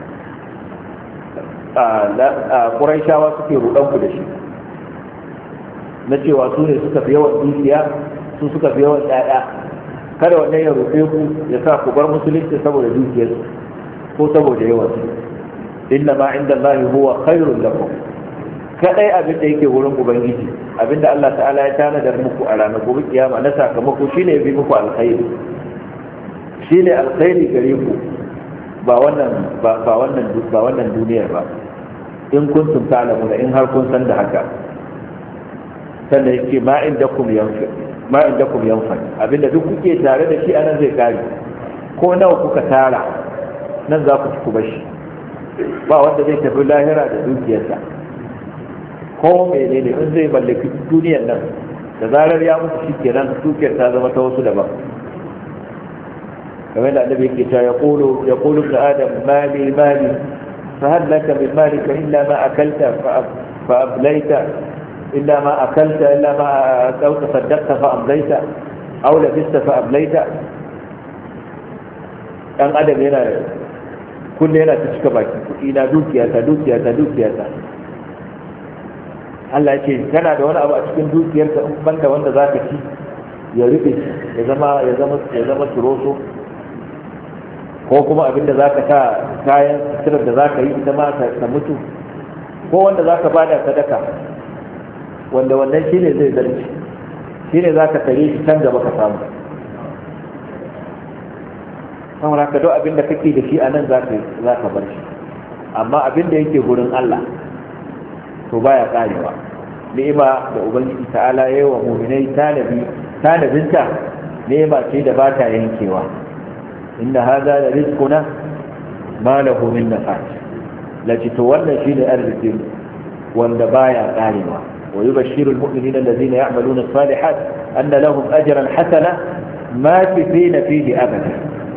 S1: a Qurayshawa suke rudan ku da shi na cewa su ne suka fi yawan dukiya, su suka fi yawan ƴaƴa, kada wannan ya rufe ku ya sa ku bar musulunci saboda dukiyar ko saboda yawan su. Inna ma inda Allah huwa khairul lakum, kadai abin da yake wurin ubangiji, abin da Allah ta'ala ya tanadar muku a ranar gobe kiyama na sakamako shine ya bi muku alkhairi, shine alkhairi gare ku, ba wannan ba wannan ba wannan duniyar ba, in kuntum ta'lamuna, in har kun san da haka. Sannan yake ma indakum yanfa ma indakum yanfa, abinda duk kuke tare da shi anan zai kare, ko nawa kuka tara nan za ku ci ku bashi, ba wanda zai tafi lahira da dukiyarsa. Ko menene in zai mallaki duniyar nan, da zarar ya mutu shi kenan dukiyar ta zama ta wasu daban. kamar da annabi yake cewa yaqulu yaqulu ibn adam mali mali fa hal laka min malika illa ma akalta fa ablayta illa ma akalta illa ma aw tasaddaqta fa ablayta aw labista fa ablayta. Dan adam yana kullum yana ta cika baki, kuɗi na dukiya ta dukiya ta dukiya ta. Allah ya ce kana da wani abu a cikin dukiyarka in banda wanda zaka ci ya rufe ya zama ya zama ya zama turoso, ko kuma abinda zaka sa kayan suturar da zaka yi ita ma ta mutu, ko wanda zaka bada sadaka wanda wannan shine zai zarci, shine zaka tare shi can gaba ka samu. saboda ka duk abinda kake da shi a nan zaka zaka bar shi, amma abinda yake gurin Allah to baya karewa. Ni'ima da ubangiji ta'ala yayi wa mu'minai tanabi tanabinta ni'ima ce da ba ta yankewa. inna hadha la rizquna ma lahu min nafat, lati to wannan shine arziki wanda baya karewa. wa yubashshiru almu'minina alladhina ya'maluna as-salihat anna lahum ajran hasana ma fina fihi abada.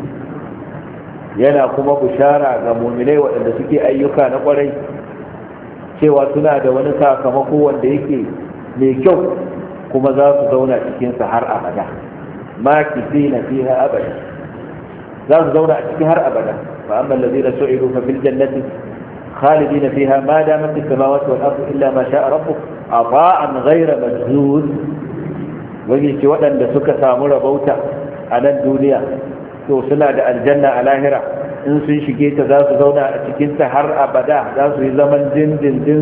S1: yana kuma bushara ga mu'minai waɗanda suke ayyuka na ƙwarai cewa suna da wani sakamako wanda yake mai kyau, kuma za su zauna cikinsa har abada. ma kifina fiha abada, za su zauna a cikin har abada. fa amma allazina su'idu fa fil jannati khalidina fiha ma damat as-samawati wal ardu illa ma sha'a rabbuk ata'an ghayra majzuz. wani ce waɗanda suka samu rabauta a nan duniya to suna da aljanna a lahira, in sun shige ta za su zauna a cikinta har abada, za su yi zaman dindindin.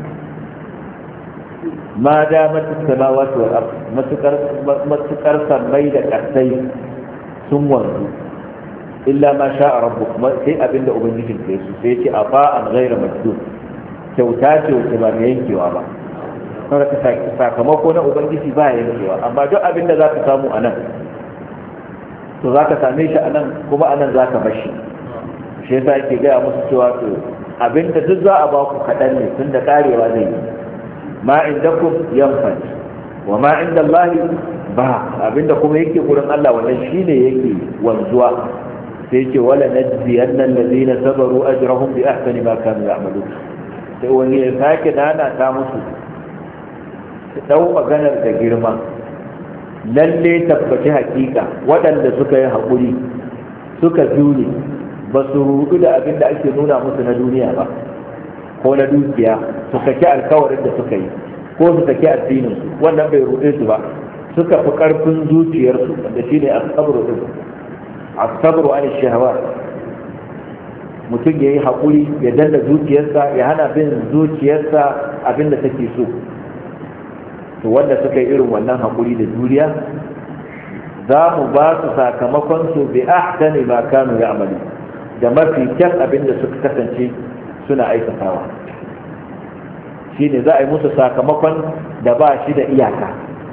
S1: ma da matukar wal matukar sammai da ƙasai sun wanzu, illa ma sha'a rabbuk sai abinda ubangijin ka yaso sai ce afa'an ghayra majdud kyauta ce wacce ba mai yankewa ba kuma ka sakamako na ubangiji ba yankewa amma duk abinda za ka samu anan to za ka same shi anan kuma anan za ka bar shi shi yasa yake gaya musu cewa to abinda duk za a ba ku kaɗan ne tun da karewa zai yi ma indakum yanfad wa ma inda Allah ba abinda kuma yake gurin Allah wannan shine yake wanzuwa sai yake wala najziyanna allazina sabaru ajrahum bi ahsani ma kanu ya'malun sai wani ya sake dana ta musu dau maganar da girma lalle tabbaci hakika waɗanda suka yi haƙuri suka jure ba su rudu da abin da ake nuna musu na duniya ba ko na dukiya su saki alkawarin da suka yi ko su saki addininsu wannan bai rude su ba suka fi karfin zuciyarsu da shi ne asabru din asabru an shahawa mutum ya yi haƙuri ya danna zuciyarsa ya hana bin zuciyarsa abin da take so to wanda suka yi irin wannan haƙuri da juriya za mu ba su sakamakon su bi ahsani ma kanu ya'malu da mafi kyan abin da suka kasance suna aikatawa shi ne za a yi musu sakamakon da ba shi da iyaka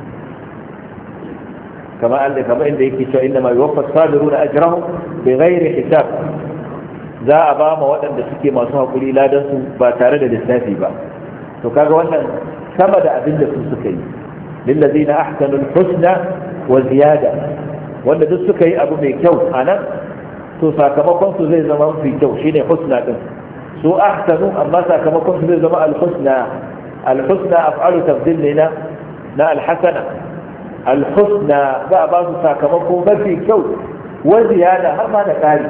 S1: kama Allah kama inda yake cewa inda mai wafa sabiru na ajirahun bai gairi hisab za a ba ma waɗanda suke masu haƙuri ladansu ba tare da lissafi ba to kaga wannan sama da abin da su suka yi lillazina ahsanul husna wa ziyada wanda duk suka yi abu mai kyau a nan to sakamakon su zai zama mafi kyau shine husna din su ahsanu amma sakamakon su zai zama al-husna al-husna af'alu tabdil ne na na al-hasana al-husna za a ba su sakamako mafi kyau wa ziyada har ma da ƙari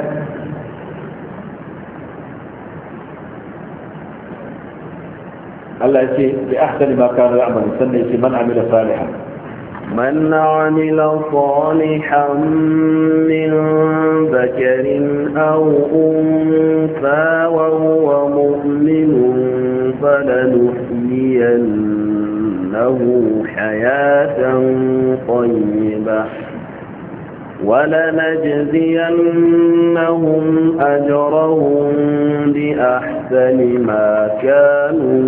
S1: Allah ya ce bi ahsani ma kanu ya'malu sannan yace man amila salihan
S2: من عمل صالحا من ذكر أو أنثى وهو مؤمن فلنحيينه حياة طيبة ولنجزينهم أجرهم بأحسن ما كانوا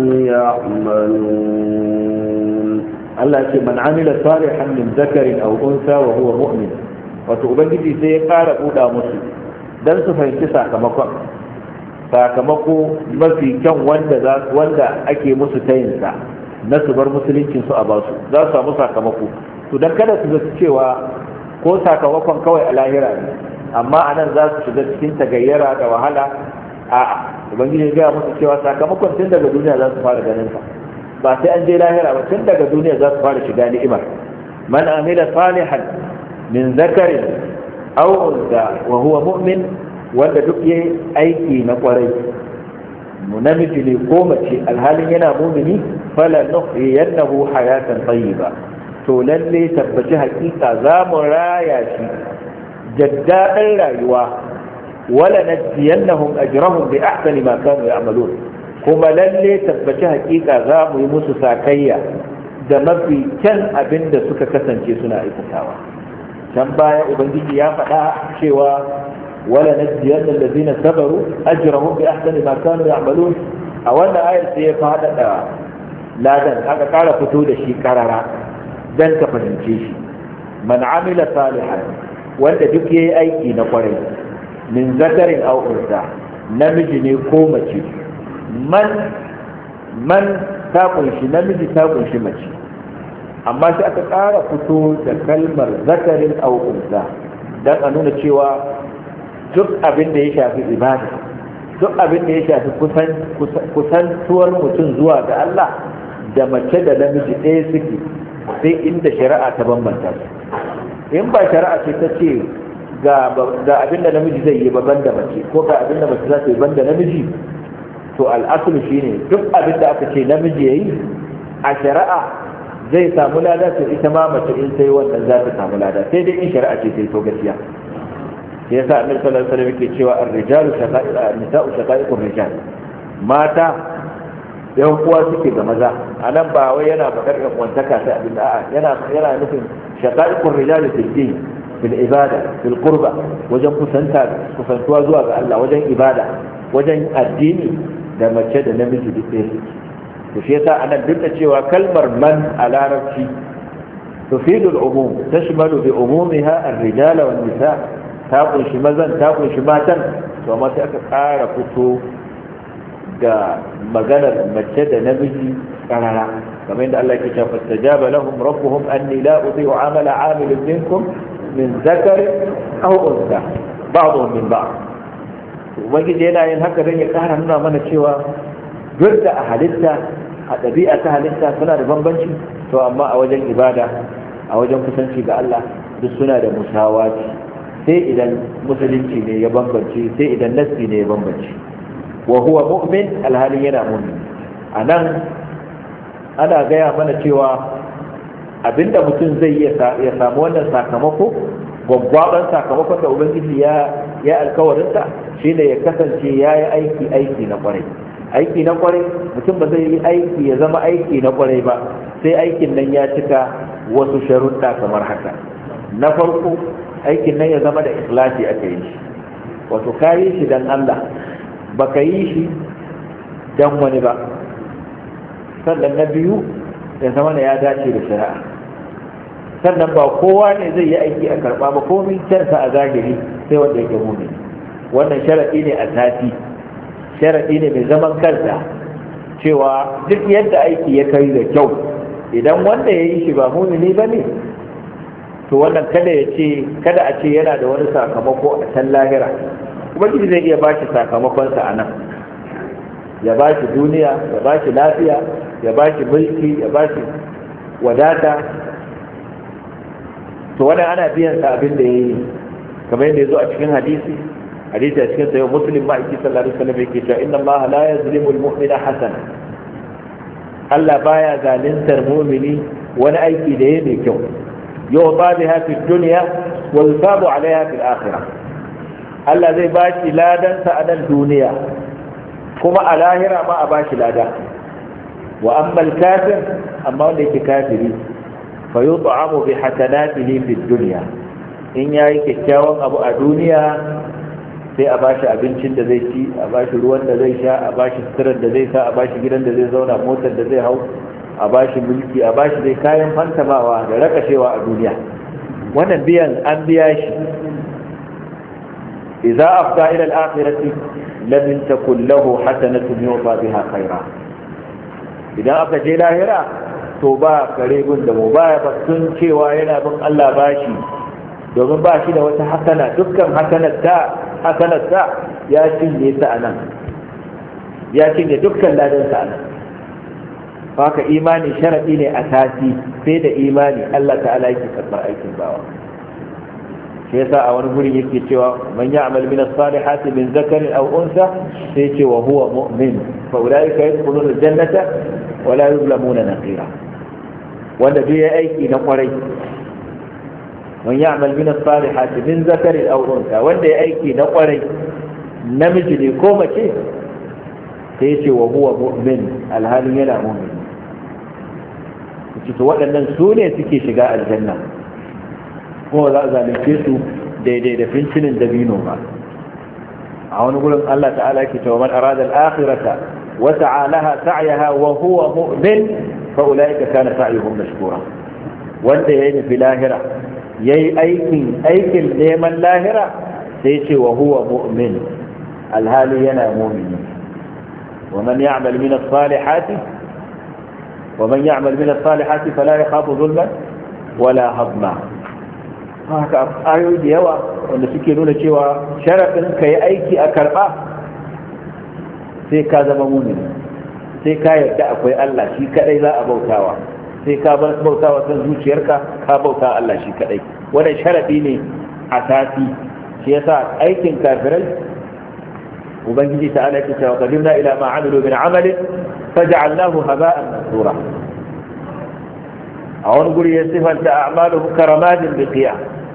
S2: يعملون
S1: Allah ce man amila salihan min zakarin aw unsa wa huwa mu'min wato ubangiji sai ya fara buɗa musu dan su fahimci sakamakon sakamako mafi kyan wanda za wanda ake musu tayin sa na su bar musuluncin su a basu za su samu sakamako to dan kada su ga cewa ko sakamakon kawai a lahira ne amma anan za su shiga cikin tagayyara da wahala a'a ubangiji ya ga musu cewa sakamakon tun daga duniya za su fara ganin sa ba sai an je lahira ba tun daga duniya za su fara shiga ni'imar man amila salihan min zakarin aw unsa wa huwa mu'min wanda duk yayi aiki na kwarai namiji ne ko mace alhalin yana mumini fala nuhyiyannahu hayatan tayyiba to lalle tabbaci hakika za mu raya shi jaddadan rayuwa wala najziyannahum ajrahum bi ahsani ma kanu ya'malun kuma lalle tabbaci hakika za mu yi musu sakayya da mafi kyan abin da suka kasance suna aikatawa can baya ubangiji ya faɗa cewa wala najziyanna allazina sabaru ajrahum bi ahsani ma kanu ya'malun a wannan ayar sai ya faɗaɗa ladan aka ƙara fito da shi karara dan ka fahimce shi man amila salihan wanda duk yayi aiki na kwarai min zakarin aw unsa namiji ne ko mace man man ta kunshi namiji ta kunshi mace amma sai aka ƙara fito da kalmar zakarin aw unsa dan a nuna cewa duk abin da ya shafi ibada duk abin da ya shafi kusantuwar mutum zuwa ga Allah da mace da namiji ɗaya suke sai inda shari'a ta bambanta su in ba shari'a ce ta ce ga abin da namiji zai yi ba banda mace ko ga abin da mace za ta yi banda namiji to al'asulu shine duk abin da aka ce namiji ya yi a shari'a zai samu lada to ita ma mace in sai wannan za ta samu lada sai dai in shari'a ce sai to gaskiya sai yasa annabi sallallahu alaihi wasallam yake cewa ar-rijalu shaqa'iqu an-nisa'u shaqa'iqu ar-rijal mata yan uwa suke ga maza anan ba wai yana bakar yan kwantaka sai abin da a'a yana yana nufin shaqa'iqu ar-rijal fi din fil ibada fil qurba wajen kusanta kusantuwa zuwa ga Allah wajen ibada wajen addini da mace da namiji duk ɗaya to shi yasa anan duk da cewa kalmar man a larabci tufidu al-umum tashmalu bi umumiha ar-rijala wan nisa ta kunshi mazan ta kunshi matan to amma sai aka ƙara fito ga maganar mace da namiji karara kamar yadda Allah yake cewa fastajaba lahum rabbuhum anni la udhi'u 'amala 'amilin minkum min zakar aw unsa ba'dhum min ba'd ubangiji yana yin haka don ya kara nuna mana cewa duk da a halitta a ɗabi'a ta halitta suna da bambanci to amma a wajen ibada a wajen kusanci ga Allah duk suna da musawaci sai idan musulunci ne ya bambance sai idan nassi ne ya bambance wa huwa mu'min alhalin yana mu'min anan ana gaya mana cewa abinda mutum zai ya samu wannan sakamako gwaggwaban sakamakon da ubangiji ya ya alkawarinsa shine ya kasance ya yi aiki aiki na kwarai aiki na kwarai mutum ba zai yi aiki ya zama aiki na kwarai ba sai aikin nan ya cika wasu sharuɗa kamar haka na farko aikin nan ya zama da ikhlasi aka yi shi wato ka yi shi dan Allah baka yi shi dan wani ba sannan na biyu ya zama da ya dace da shari'a sannan ba kowa ne zai yi aiki a karɓa ba komai kyansa a zahiri sai wanda yake mumini wannan sharaɗi ne a tafi sharaɗi ne mai zaman kansa cewa duk yadda aiki ya kai da kyau idan wanda ya yi shi ba mumini ba ne to wannan kada ya ce kada a ce yana da wani sakamako a can lahira ubangiji zai iya ba shi sakamakonsa a nan ya ba shi duniya ya ba shi lafiya ya ba shi mulki ya ba shi wadata to wannan ana biyan sa abin da ya yi kamar yadda ya zo a cikin hadisi hadisi a cikin sayo muslim ma'aiki sallallahu alaihi wasallam yake cewa inna allaha la yazlimu al-mu'mina hasana Allah baya zalintar mu'mini wani aiki da yayi mai kyau yu'ta biha fi dunya wa yusabu 'alayha fi al-akhirah Allah zai bashi ladan sa a nan duniya kuma a lahira ma a bashi lada wa amma al-kafir amma wanda yake kafiri fa yut'amu bi hasanatihi fi dunya in yayi kyakkyawan abu a duniya sai a bashi abincin da zai ci a bashi ruwan da zai sha a bashi suturar da zai sa a bashi gidan da zai zauna motar da zai hau a bashi mulki a bashi dai kayan fantamawa da rakashewa a duniya wannan biyan an biya shi idza afda ila al-akhirati lam takun lahu hasanatun yufa biha khaira idan aka je lahira to ba kare gun da mu baya batun cewa yana bin Allah bashi domin ba shi da wata hasana dukkan hasanarta hasanarta ya cinye ta anan ya cinye dukkan ladansa anan haka imani sharadi ne a tasi sai da imani Allah ta'ala yake karɓar aikin bawa shi yasa a wani guri yake cewa man ya'mal min as-salihati min zakarin aw unsa sai ce wa huwa mu'min fa ulaika yadkhuluna al-jannata wa la yuzlamuna naqira wanda duk ya aiki na kwarai man ya'mal min as-salihati min zakarin aw unsa wanda ya aiki na kwarai namiji ne ko mace sai ce wa huwa mu'min alhalin yana mu'min to waɗannan su ne suke shiga aljanna kuma za a zalunce su daidai da fincinin dabino ba a wani gurin Allah ta'ala ke cewa man arada al-akhirata wa ta'alaha sa'yaha wa huwa mu'min fa ulaika kana sa'yuhum mashkura wanda yayi nufi lahira yayi aikin aikin neman lahira sai ce wa huwa mu'min alhali yana mu'mini wa man ya'mal min as-salihati ومن يعمل من الصالحات فلا يخاف ظلما ولا هضما haka ayoyi da yawa wanda suke nuna cewa sharafin ka yi aiki a karɓa sai ka zama mumini sai ka yarda akwai Allah shi kadai za a bautawa sai ka bar bautawa san zuciyarka ka bauta Allah shi kadai wannan sharafi ne a sati shi yasa aikin kafirai ubangiji ta ala ke cewa qadimna ila ma amilu min amalin faj'alnahu haba'an mansura a wani guri ya sifanta a'maluhu karamadin biqi'a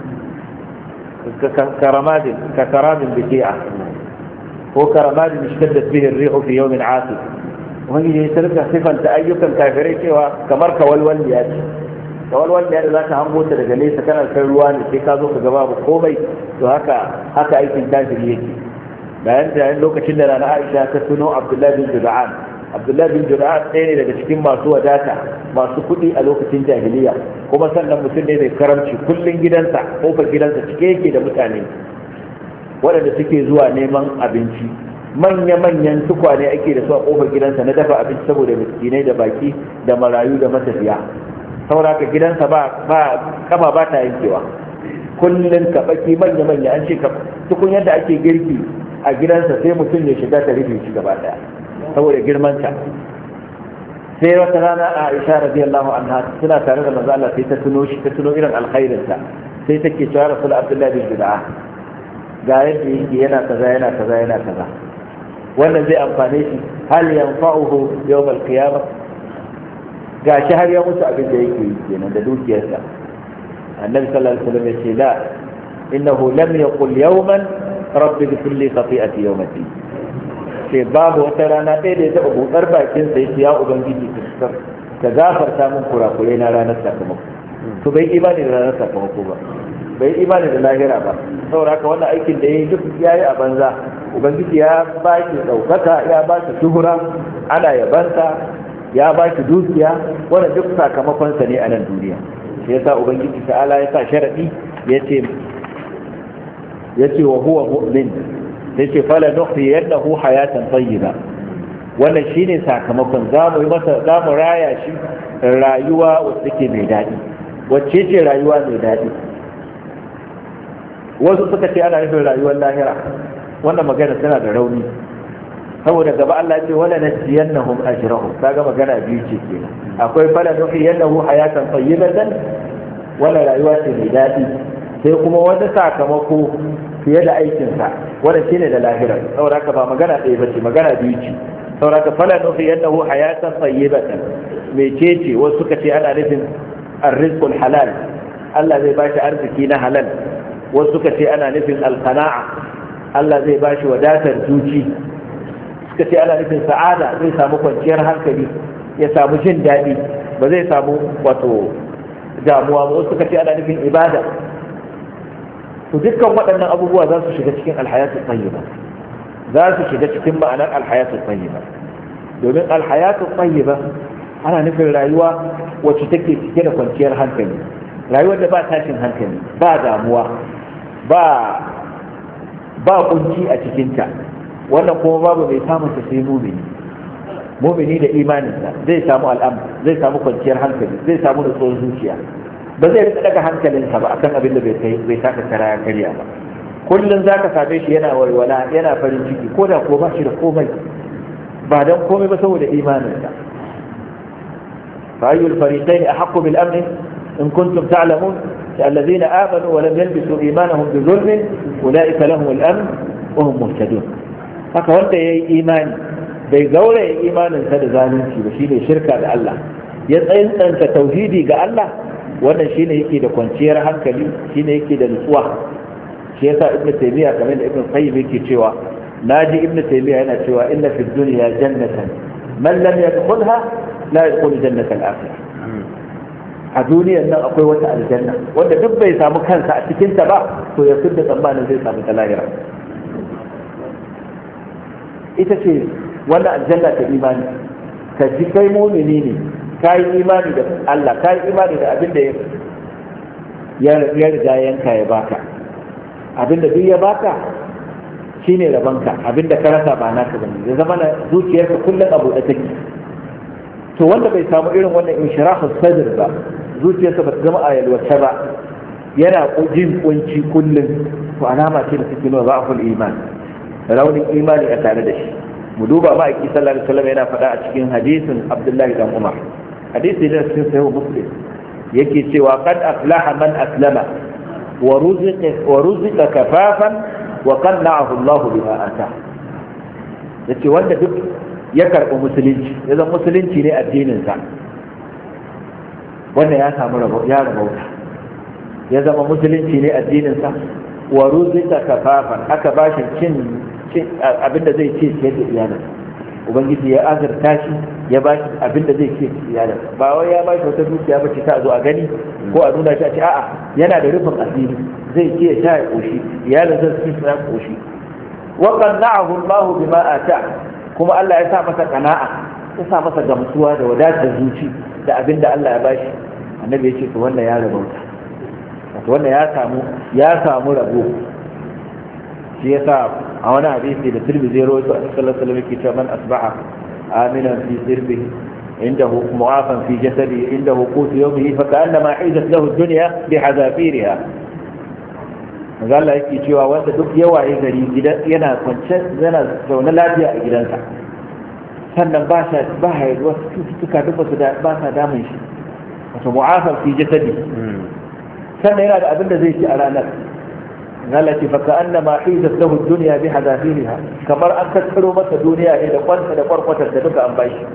S1: karamadin ka karamin biqi'a ko karamadin ishtaddat bihi ar-rihu fi yawmin 'asif wani ya sarka sifanta ayyukan kafirai cewa kamar kawalwal ya ce kawalwal da za ka hango ta daga nesa kana kan ruwa ne sai ka zo ka gaba ba komai. To haka haka aikin kafiri yake. bayan da lokacin da rana Aisha ta tuno Abdullahi bin Juda'an Abdullahi bin Juda'an ɗaya ne daga cikin masu wadata masu kuɗi a lokacin jahiliya, kuma sannan mutum ne mai karamci. Kullum gidansa kofar gidansa cike yake da mutane waɗanda suke zuwa neman abinci. Manya-manyan tukwane ake da su a kofar gidansa na dafa abinci saboda miskinai da baki da marayu da matafiya. sauraka gidansa ba ba kama ba ta yankewa. Kullum kabaki manya-manya an ce tukun yadda ake girki a gidansa sai mutum ya shiga ta rufe shi gaba daya saboda girmanta. Sai wata rana a Aisha radiyallahu anha suna tare da manzo Allah sai ta tuno shi ta tuno irin alkhairinsa sai take cewa Rasul Abdullah bin Juda'a ga yadda yake yana kaza yana kaza yana kaza wannan zai amfane shi hal yanfa'uhu yawm al-qiyamah. Gashi har ya mutu abin da yake yi kenan da dukiyarsa. Annabi sallallahu alaihi wasallam ya ce la innahu lam yaqul yawman rabbi ighfir li khati'ati yawm al-din. Sai babu wata rana ɗaya da ya taɓa buɗar bakin sa yace ya ubangiji ka gafarta min kurakurai na ranar sakamako. To bai imani da ranar sakamako ba, bai imani da lahira ba. Saboda haka wannan aikin da yayi duk yayi a banza. Ubangiji ya ba ki ɗaukaka, ya ba ki shuhura, ana yabansa, ya ba ki dukiya, wannan duk sakamakonsa ne a nan duniya. Shi yasa Ubangiji ta'ala ya sa sharadi yace yace wa huwa mu'min, yace fala nuhyiyannahu hayatan tayyiba. Wannan shine sakamakon, zamu yi masa zamu raya shi rayuwa wacce take mai daɗi. Wacce ce rayuwa mai daɗi? Wasu suka ce ana nufin rayuwar lahira. Wannan magana tana da rauni, saboda gaba Allah ce wala najiyannahum ajrahum. Kaga magana biyu ce kenan. Akwai fala nuhiyannahu hayatan tayyibatan, wala rayuwa ce mai daɗi, sai kuma wata sakamako fiye da aikin sa wanda shine da lahira. Saboda haka ba magana ɗaya bace, magana biyu ce. Saboda haka fala nuhiyannahu hayatan tayyibatan mecece? Wasu suka ce ana nufin arrizqul halal, Allah zai bashi arziki na halal. Wasu suka ce ana nufin alqana'a, Allah zai ba shi wadatar zuci. Suka ce ana nufin sa'ada, zai samu kwanciyar hankali, ya samu jin daɗi, ba zai samu wato damuwa ba. Suka ce ana nufin ibada. To dukkan waɗannan abubuwa za su shiga cikin alhayatu tayyiba, za su shiga cikin ma'anar alhayatu tayyiba. Domin alhayatu tayyiba ana nufin rayuwa wacce take cike da kwanciyar hankali, rayuwar da ba tashin hankali, ba damuwa, ba ba kunci a cikinta. Wannan kuma babu mai samun ta sai mumini. Mumini da imaninsa zai samu al'am, zai samu kwanciyar hankali, zai samu nutsuwar zuciya. Ba zai rika daga hankalinsa ba akan abin da bai kai bai saka kara ya karya ba. Kullum zaka same shi yana walwala, yana farin ciki, ko da ko ba shi da komai, ba dan komai ba saboda imaninsa. fa ayyul fariqayn ahaqqu bil amn in kuntum ta'lamun الذين آمنوا ولم يلبسوا إيمانهم بظلم أولئك لهم الأمن وهم مهتدون. haka wanda ya yi imani bai gauraya imaninsa da zalunci ba, shine shirka da Allah, ya tsantsanta tauhidi ga Allah, wannan shine yake da kwanciyar hankali, shine yake da nutsuwa. Shi yasa Ibn Taymiyyah kamar da Ibn Qayyim yake cewa, naji Ibn Taymiyyah yana cewa inna fid dunya jannatan man lam yadkhulha la yadkhul jannata al-akhirah. A duniyar nan akwai wata aljanna wanda duk bai samu kansa a cikinta ba, to ya fidda tsammanin zai samu ta lahira. Ita ce wannan aljanna ta imani. Ka ji kai mumini ne, ka yi imani da Allah, ka yi imani da abin da ya riga yanka ya baka. Abin da duk ya baka shine rabanka, abin da ka rasa ba naka bane. Ya zama na zuciyarka kullum abu da take. To wanda bai samu irin wannan inshirahus sadr ba, zuciyarsa ba ta zama a yalwace ba, yana jin kunci kullum, to alama ce da take nuna za'ful iman, raunin imani a tare da shi. Mu duba ma'aiki sallallahu alaihi wasallam yana faɗa a cikin hadisin Abdullahi dan Umar, hadisi ne cikin sahih Muslim, yake cewa qad aflaha man aslama wa ruziqa wa ruziqa kafafan wa qanna'ahu Allah bima ata. Yace wanda duk ya karɓi musulunci, ya zama musulunci ne addininsa, wanda ya samu ya rabauta. Ya zama musulunci ne addininsa, wa ruzika kafafan, aka ba shi cin abinda zai ce ce da iyalin. Ubangiji ya azurta shi ya ba shi abin da zai ce iyalin ba wai ya ba shi wata dukiya ba ce ta zo a gani ko a nuna shi a ce a'a yana da rufin asiri zai ce ya sha ya koshi iyalin zai ci su ya koshi wa qanna'ahu Allah bima ata kuma Allah ya sa masa qana'a ya sa masa gamsuwa da wadatar zuci da abin da Allah ya bashi annabi ya ce to wannan ya rabauta wato wannan ya samu ya samu rabo shi yasa a wani hadisi da Tirmidhi ya rawaito annabi sallallahu alaihi wasallam yake cewa man asbaha aminan fi sirbihi indahu mu'afan fi jasadihi indahu qut yawmihi fa ka'annama hizat lahu ad-dunya bi hadafiriha Allah yake cewa wanda duk yawaye gari yana kwance yana zaune lafiya a gidansa sannan ba sa ba haihuwa cututtuka duk ba su da ba sa damun shi wato mu'afan fi jasadi sannan yana da abin da zai ci a ranar zalati fa ka'annama hizat lahu ad-dunya bi hadafiriha kamar an tattaro masa duniya ne da kwanta da kwarkwatar da duka an bashi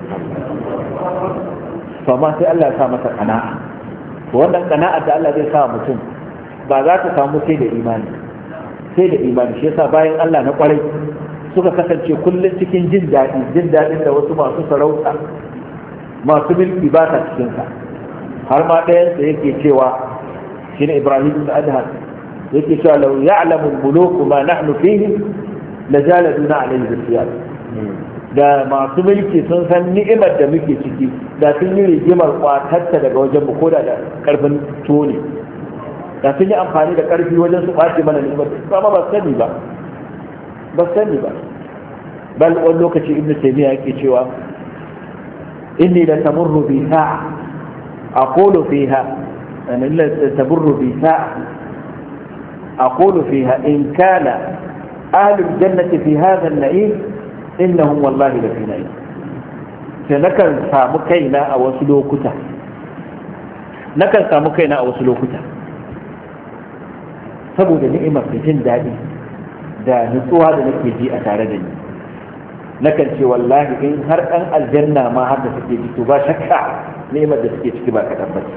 S1: to amma sai Allah ya sa masa qana'a wannan qana'a da Allah zai sa mutum ba za ta samu sai da imani sai da imani shi yasa bayan Allah na kwarai suka kasance kullum cikin jin daɗi jin daɗin da wasu masu sarauta masu mulki ba ta cikin sa har ma ɗayansa yake cewa shine Ibrahim ibn Adham yake cewa law ya'lamu al-muluku ma nahnu fihi lajaladuna alayhi bisiyar da masu mulki sun san ni'imar da muke ciki da sun yi rigimar kwatarta daga wajen mu koda da karfin tone da sun yi amfani da karfi wajen su ɓace mana ni'imar ba ma ba sani ba ba sani ba bal wani lokaci ibnu taymiya yake cewa inni la tamurru bi sa'a aqulu fiha an la tamurru bi sa'a أقول فيها إن كان أهل الجنة في هذا النعيم إنهم والله لفي نعيم فنكن سامكينا أو سلوكتا نكن سامكينا أو سلوكتا saboda ni'imar da jin daɗi da nutsuwa da nake ji a tare da ni nakan ce wallahi in har ɗan aljanna ma har da suke ciki ba shakka ni'imar da suke ciki ba kaɗan ba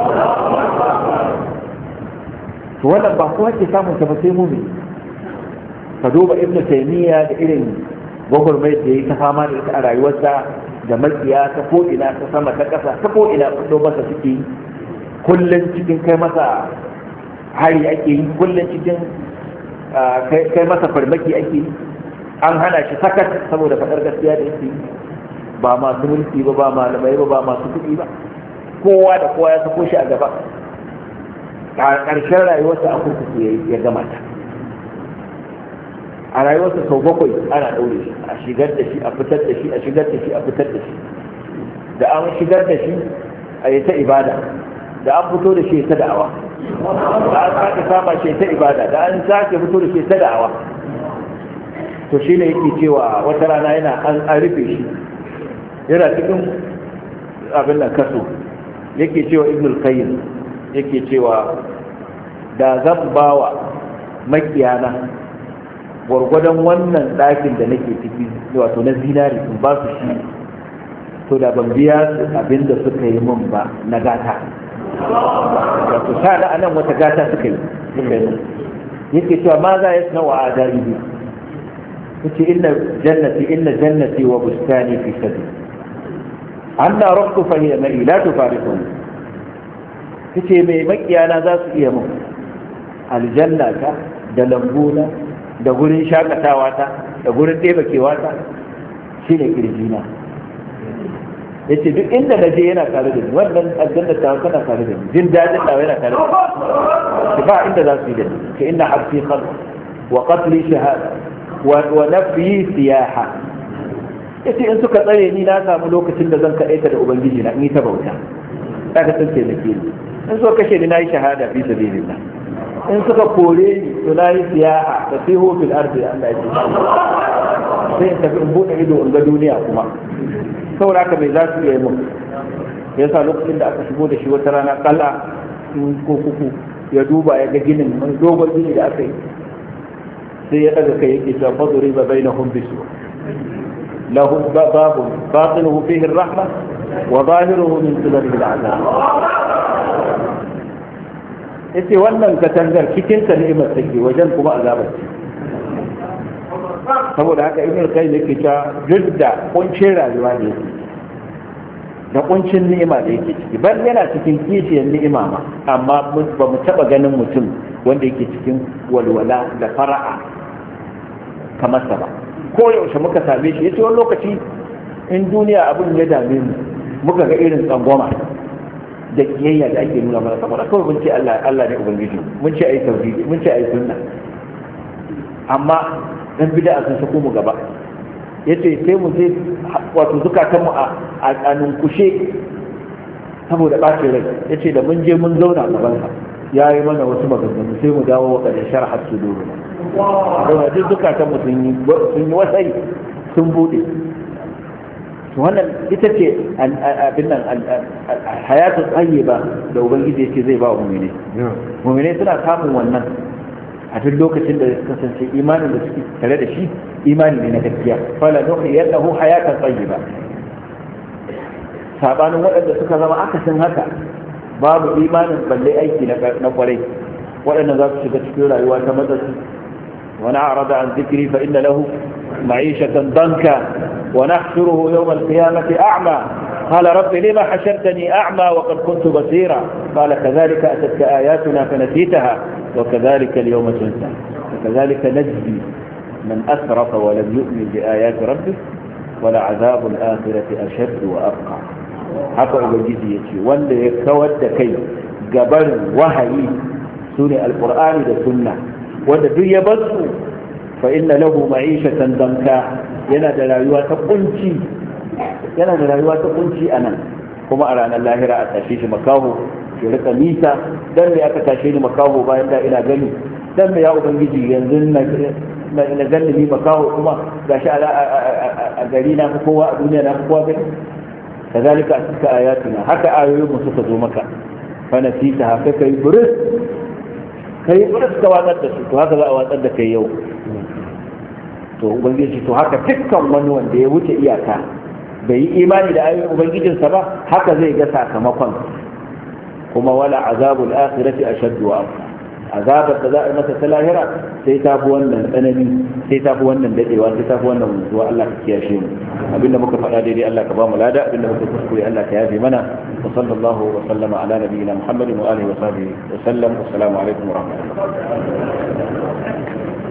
S1: to wannan ba kowa ke samun ta ba sai mu ne ka duba ibnu taymiya da irin gwagwarmai da yayi ta fama da ita a rayuwarsa da makiya ta ko ina ta sama ta kasa ta ko ina kudo masa suke kullun cikin kai masa hari ake yi kullun cikin kai masa farmaki ake yi an hana shi sakat saboda fadar gaskiya da yake ba masu mulki ba ba malamai ba ba masu kuɗi ba kowa da kowa ya sako shi a gaba a ƙarshen rayuwarsa a kurkuku ya gama ta a rayuwarsa sau bakwai ana ɗaure shi a shigar da shi a fitar da shi a shigar da shi a fitar da shi da an shigar da shi a yi ta ibada da an fito da shi ta da'awa da an sake sama shi ta ibada da an sake fito da shi ta da'awa to shi ne yake cewa wata rana yana an rufe shi yana cikin abin nan kaso yake cewa ibnul qayyim yake cewa da zan bawa makiyana gwargwadon wannan ɗakin da nake ciki wato na zinari in ba su shi to da ban biya su abin da suka yi min ba na gata wato sa na anan wata gata suka yi yake cewa ma za ya suna wa adaribi yace inna jannati inna jannati wa bustani fi sadi anna rabtu fa hiya ma'i la tufariquni kace mai makiyana za su iya mun aljanna ta da lambuna da gurin shakatawa ta da gurin ɗebakewa ta shine kirjina yace duk inda na je yana tare da ni wannan aljanna ta tana tare da ni jin dadin da yana tare da ni ba inda za su yi da ni ka inna habsi khalq wa qatli shahada wa nafyi siyaha yace in suka tsare ni na samu lokacin da zan kaɗaita da ubangiji na in yi ta bauta kaga sun ce nake ni in so kashe ni nayi shahada fi sabilillah in suka kore ni to nayi siyaha da sihu fil ardi Allah ya ce sai in tafi in bude ido in ga duniya kuma saboda haka bai za su iya mun yasa lokacin da aka shigo da shi wata rana kala ko kuku ya duba ya ga ginin wani dogon gini da aka yi sai ya daga kai yake cewa faduri ba bainahum bisu lahu babun batinuhu fihi ar-rahma wa zahiruhu min qibalihi al-'adab yace wannan katangar cikin ta ni'imar take wajen kuma azabar ce saboda haka ibn kai yake ta jidda kuncin rayuwa ne da kuncin ni'ima da yake ciki ban yana cikin kishiyar ni'ima ma amma ba mu taba ganin mutum wanda yake cikin walwala da fara'a kamar sa ba. Ko yaushe muka same shi yace wani lokaci in duniya abin ya dame mu muka ga irin tsangwama da kiyayya da ake nuna mana saboda kawai mun ce Allah Allah ne ubangiji mun ce ai tauhidi mun ce ai sunna amma dan bid'a sun sako mu gaba yace sai mu je wato zukatan mu a a nunkushe saboda bacin rai yace da mun je mun zauna gaban sa yayi mana wasu maganganu sai mu dawo wa da sharh as-sudur da duk zukatan mu sun yi sun yi wasai sun bude wannan ita ce abin nan hayatun tayyiba da ubangiji yake zai ba wa mu'mini mu'mini suna samun wannan a duk lokacin da suka kasance imanin da suke tare da shi imani ne na gaskiya fala nuhyiyannahu hayatan tayyiba sabanin waɗanda suka zama akasin haka babu imanin balle aiki na kwarai waɗanda za su shiga cikin rayuwa ta matsatsi wani arada an zikiri fa inna lahu ma'ishatan danka ونحشره يوم القيامة أعمى قال رب لما حشرتني أعمى وقد كنت بصيرا قال كذلك أتتك آياتنا فنسيتها وكذلك اليوم تنسى وكذلك نجزي من أسرف ولم يؤمن بآيات ربه ولعذاب الآخرة أشد وأبقى haka ubangiji ya ce wanda ya kawar da kai gabarin wahayi sune alqur'ani da sunna wanda duk ya basu fa inna lahu ma'ishatan danka yana da rayuwa ta kunci yana da rayuwa ta kunci anan kuma a ranar lahira a tashe shi makaho ya rika nisa dan me aka tashe ni makaho bayan da ina gani dan me ya ubangiji yanzu na na gani ni makaho kuma gashi a gari na kowa a duniya na kowa gani kazalika atika ayatuna haka ayoyin mu suka zo maka fa nasita haka kai buris kai buris ka watsar da su to haka za a watsar da kai yau to ubangiji to haka dukkan wani wanda ya wuce iyaka bai yi imani da ayoyin ubangijinsa ba haka zai ga sakamakon kuma wala azabul akhirati ashaddu wa abqa azabar da za a masa ta lahira sai ta fi wannan tsanani sai ta fi wannan dadewa sai ta fi wannan mutuwa Allah ka kiyashe mu abinda muka faɗa daidai Allah ka ba mu lada abinda muka kuskure Allah ka yafe mana wa sallallahu wa sallama ala nabiyyina Muhammadin wa alihi wa sahbihi wa sallam assalamu alaikum wa rahmatullahi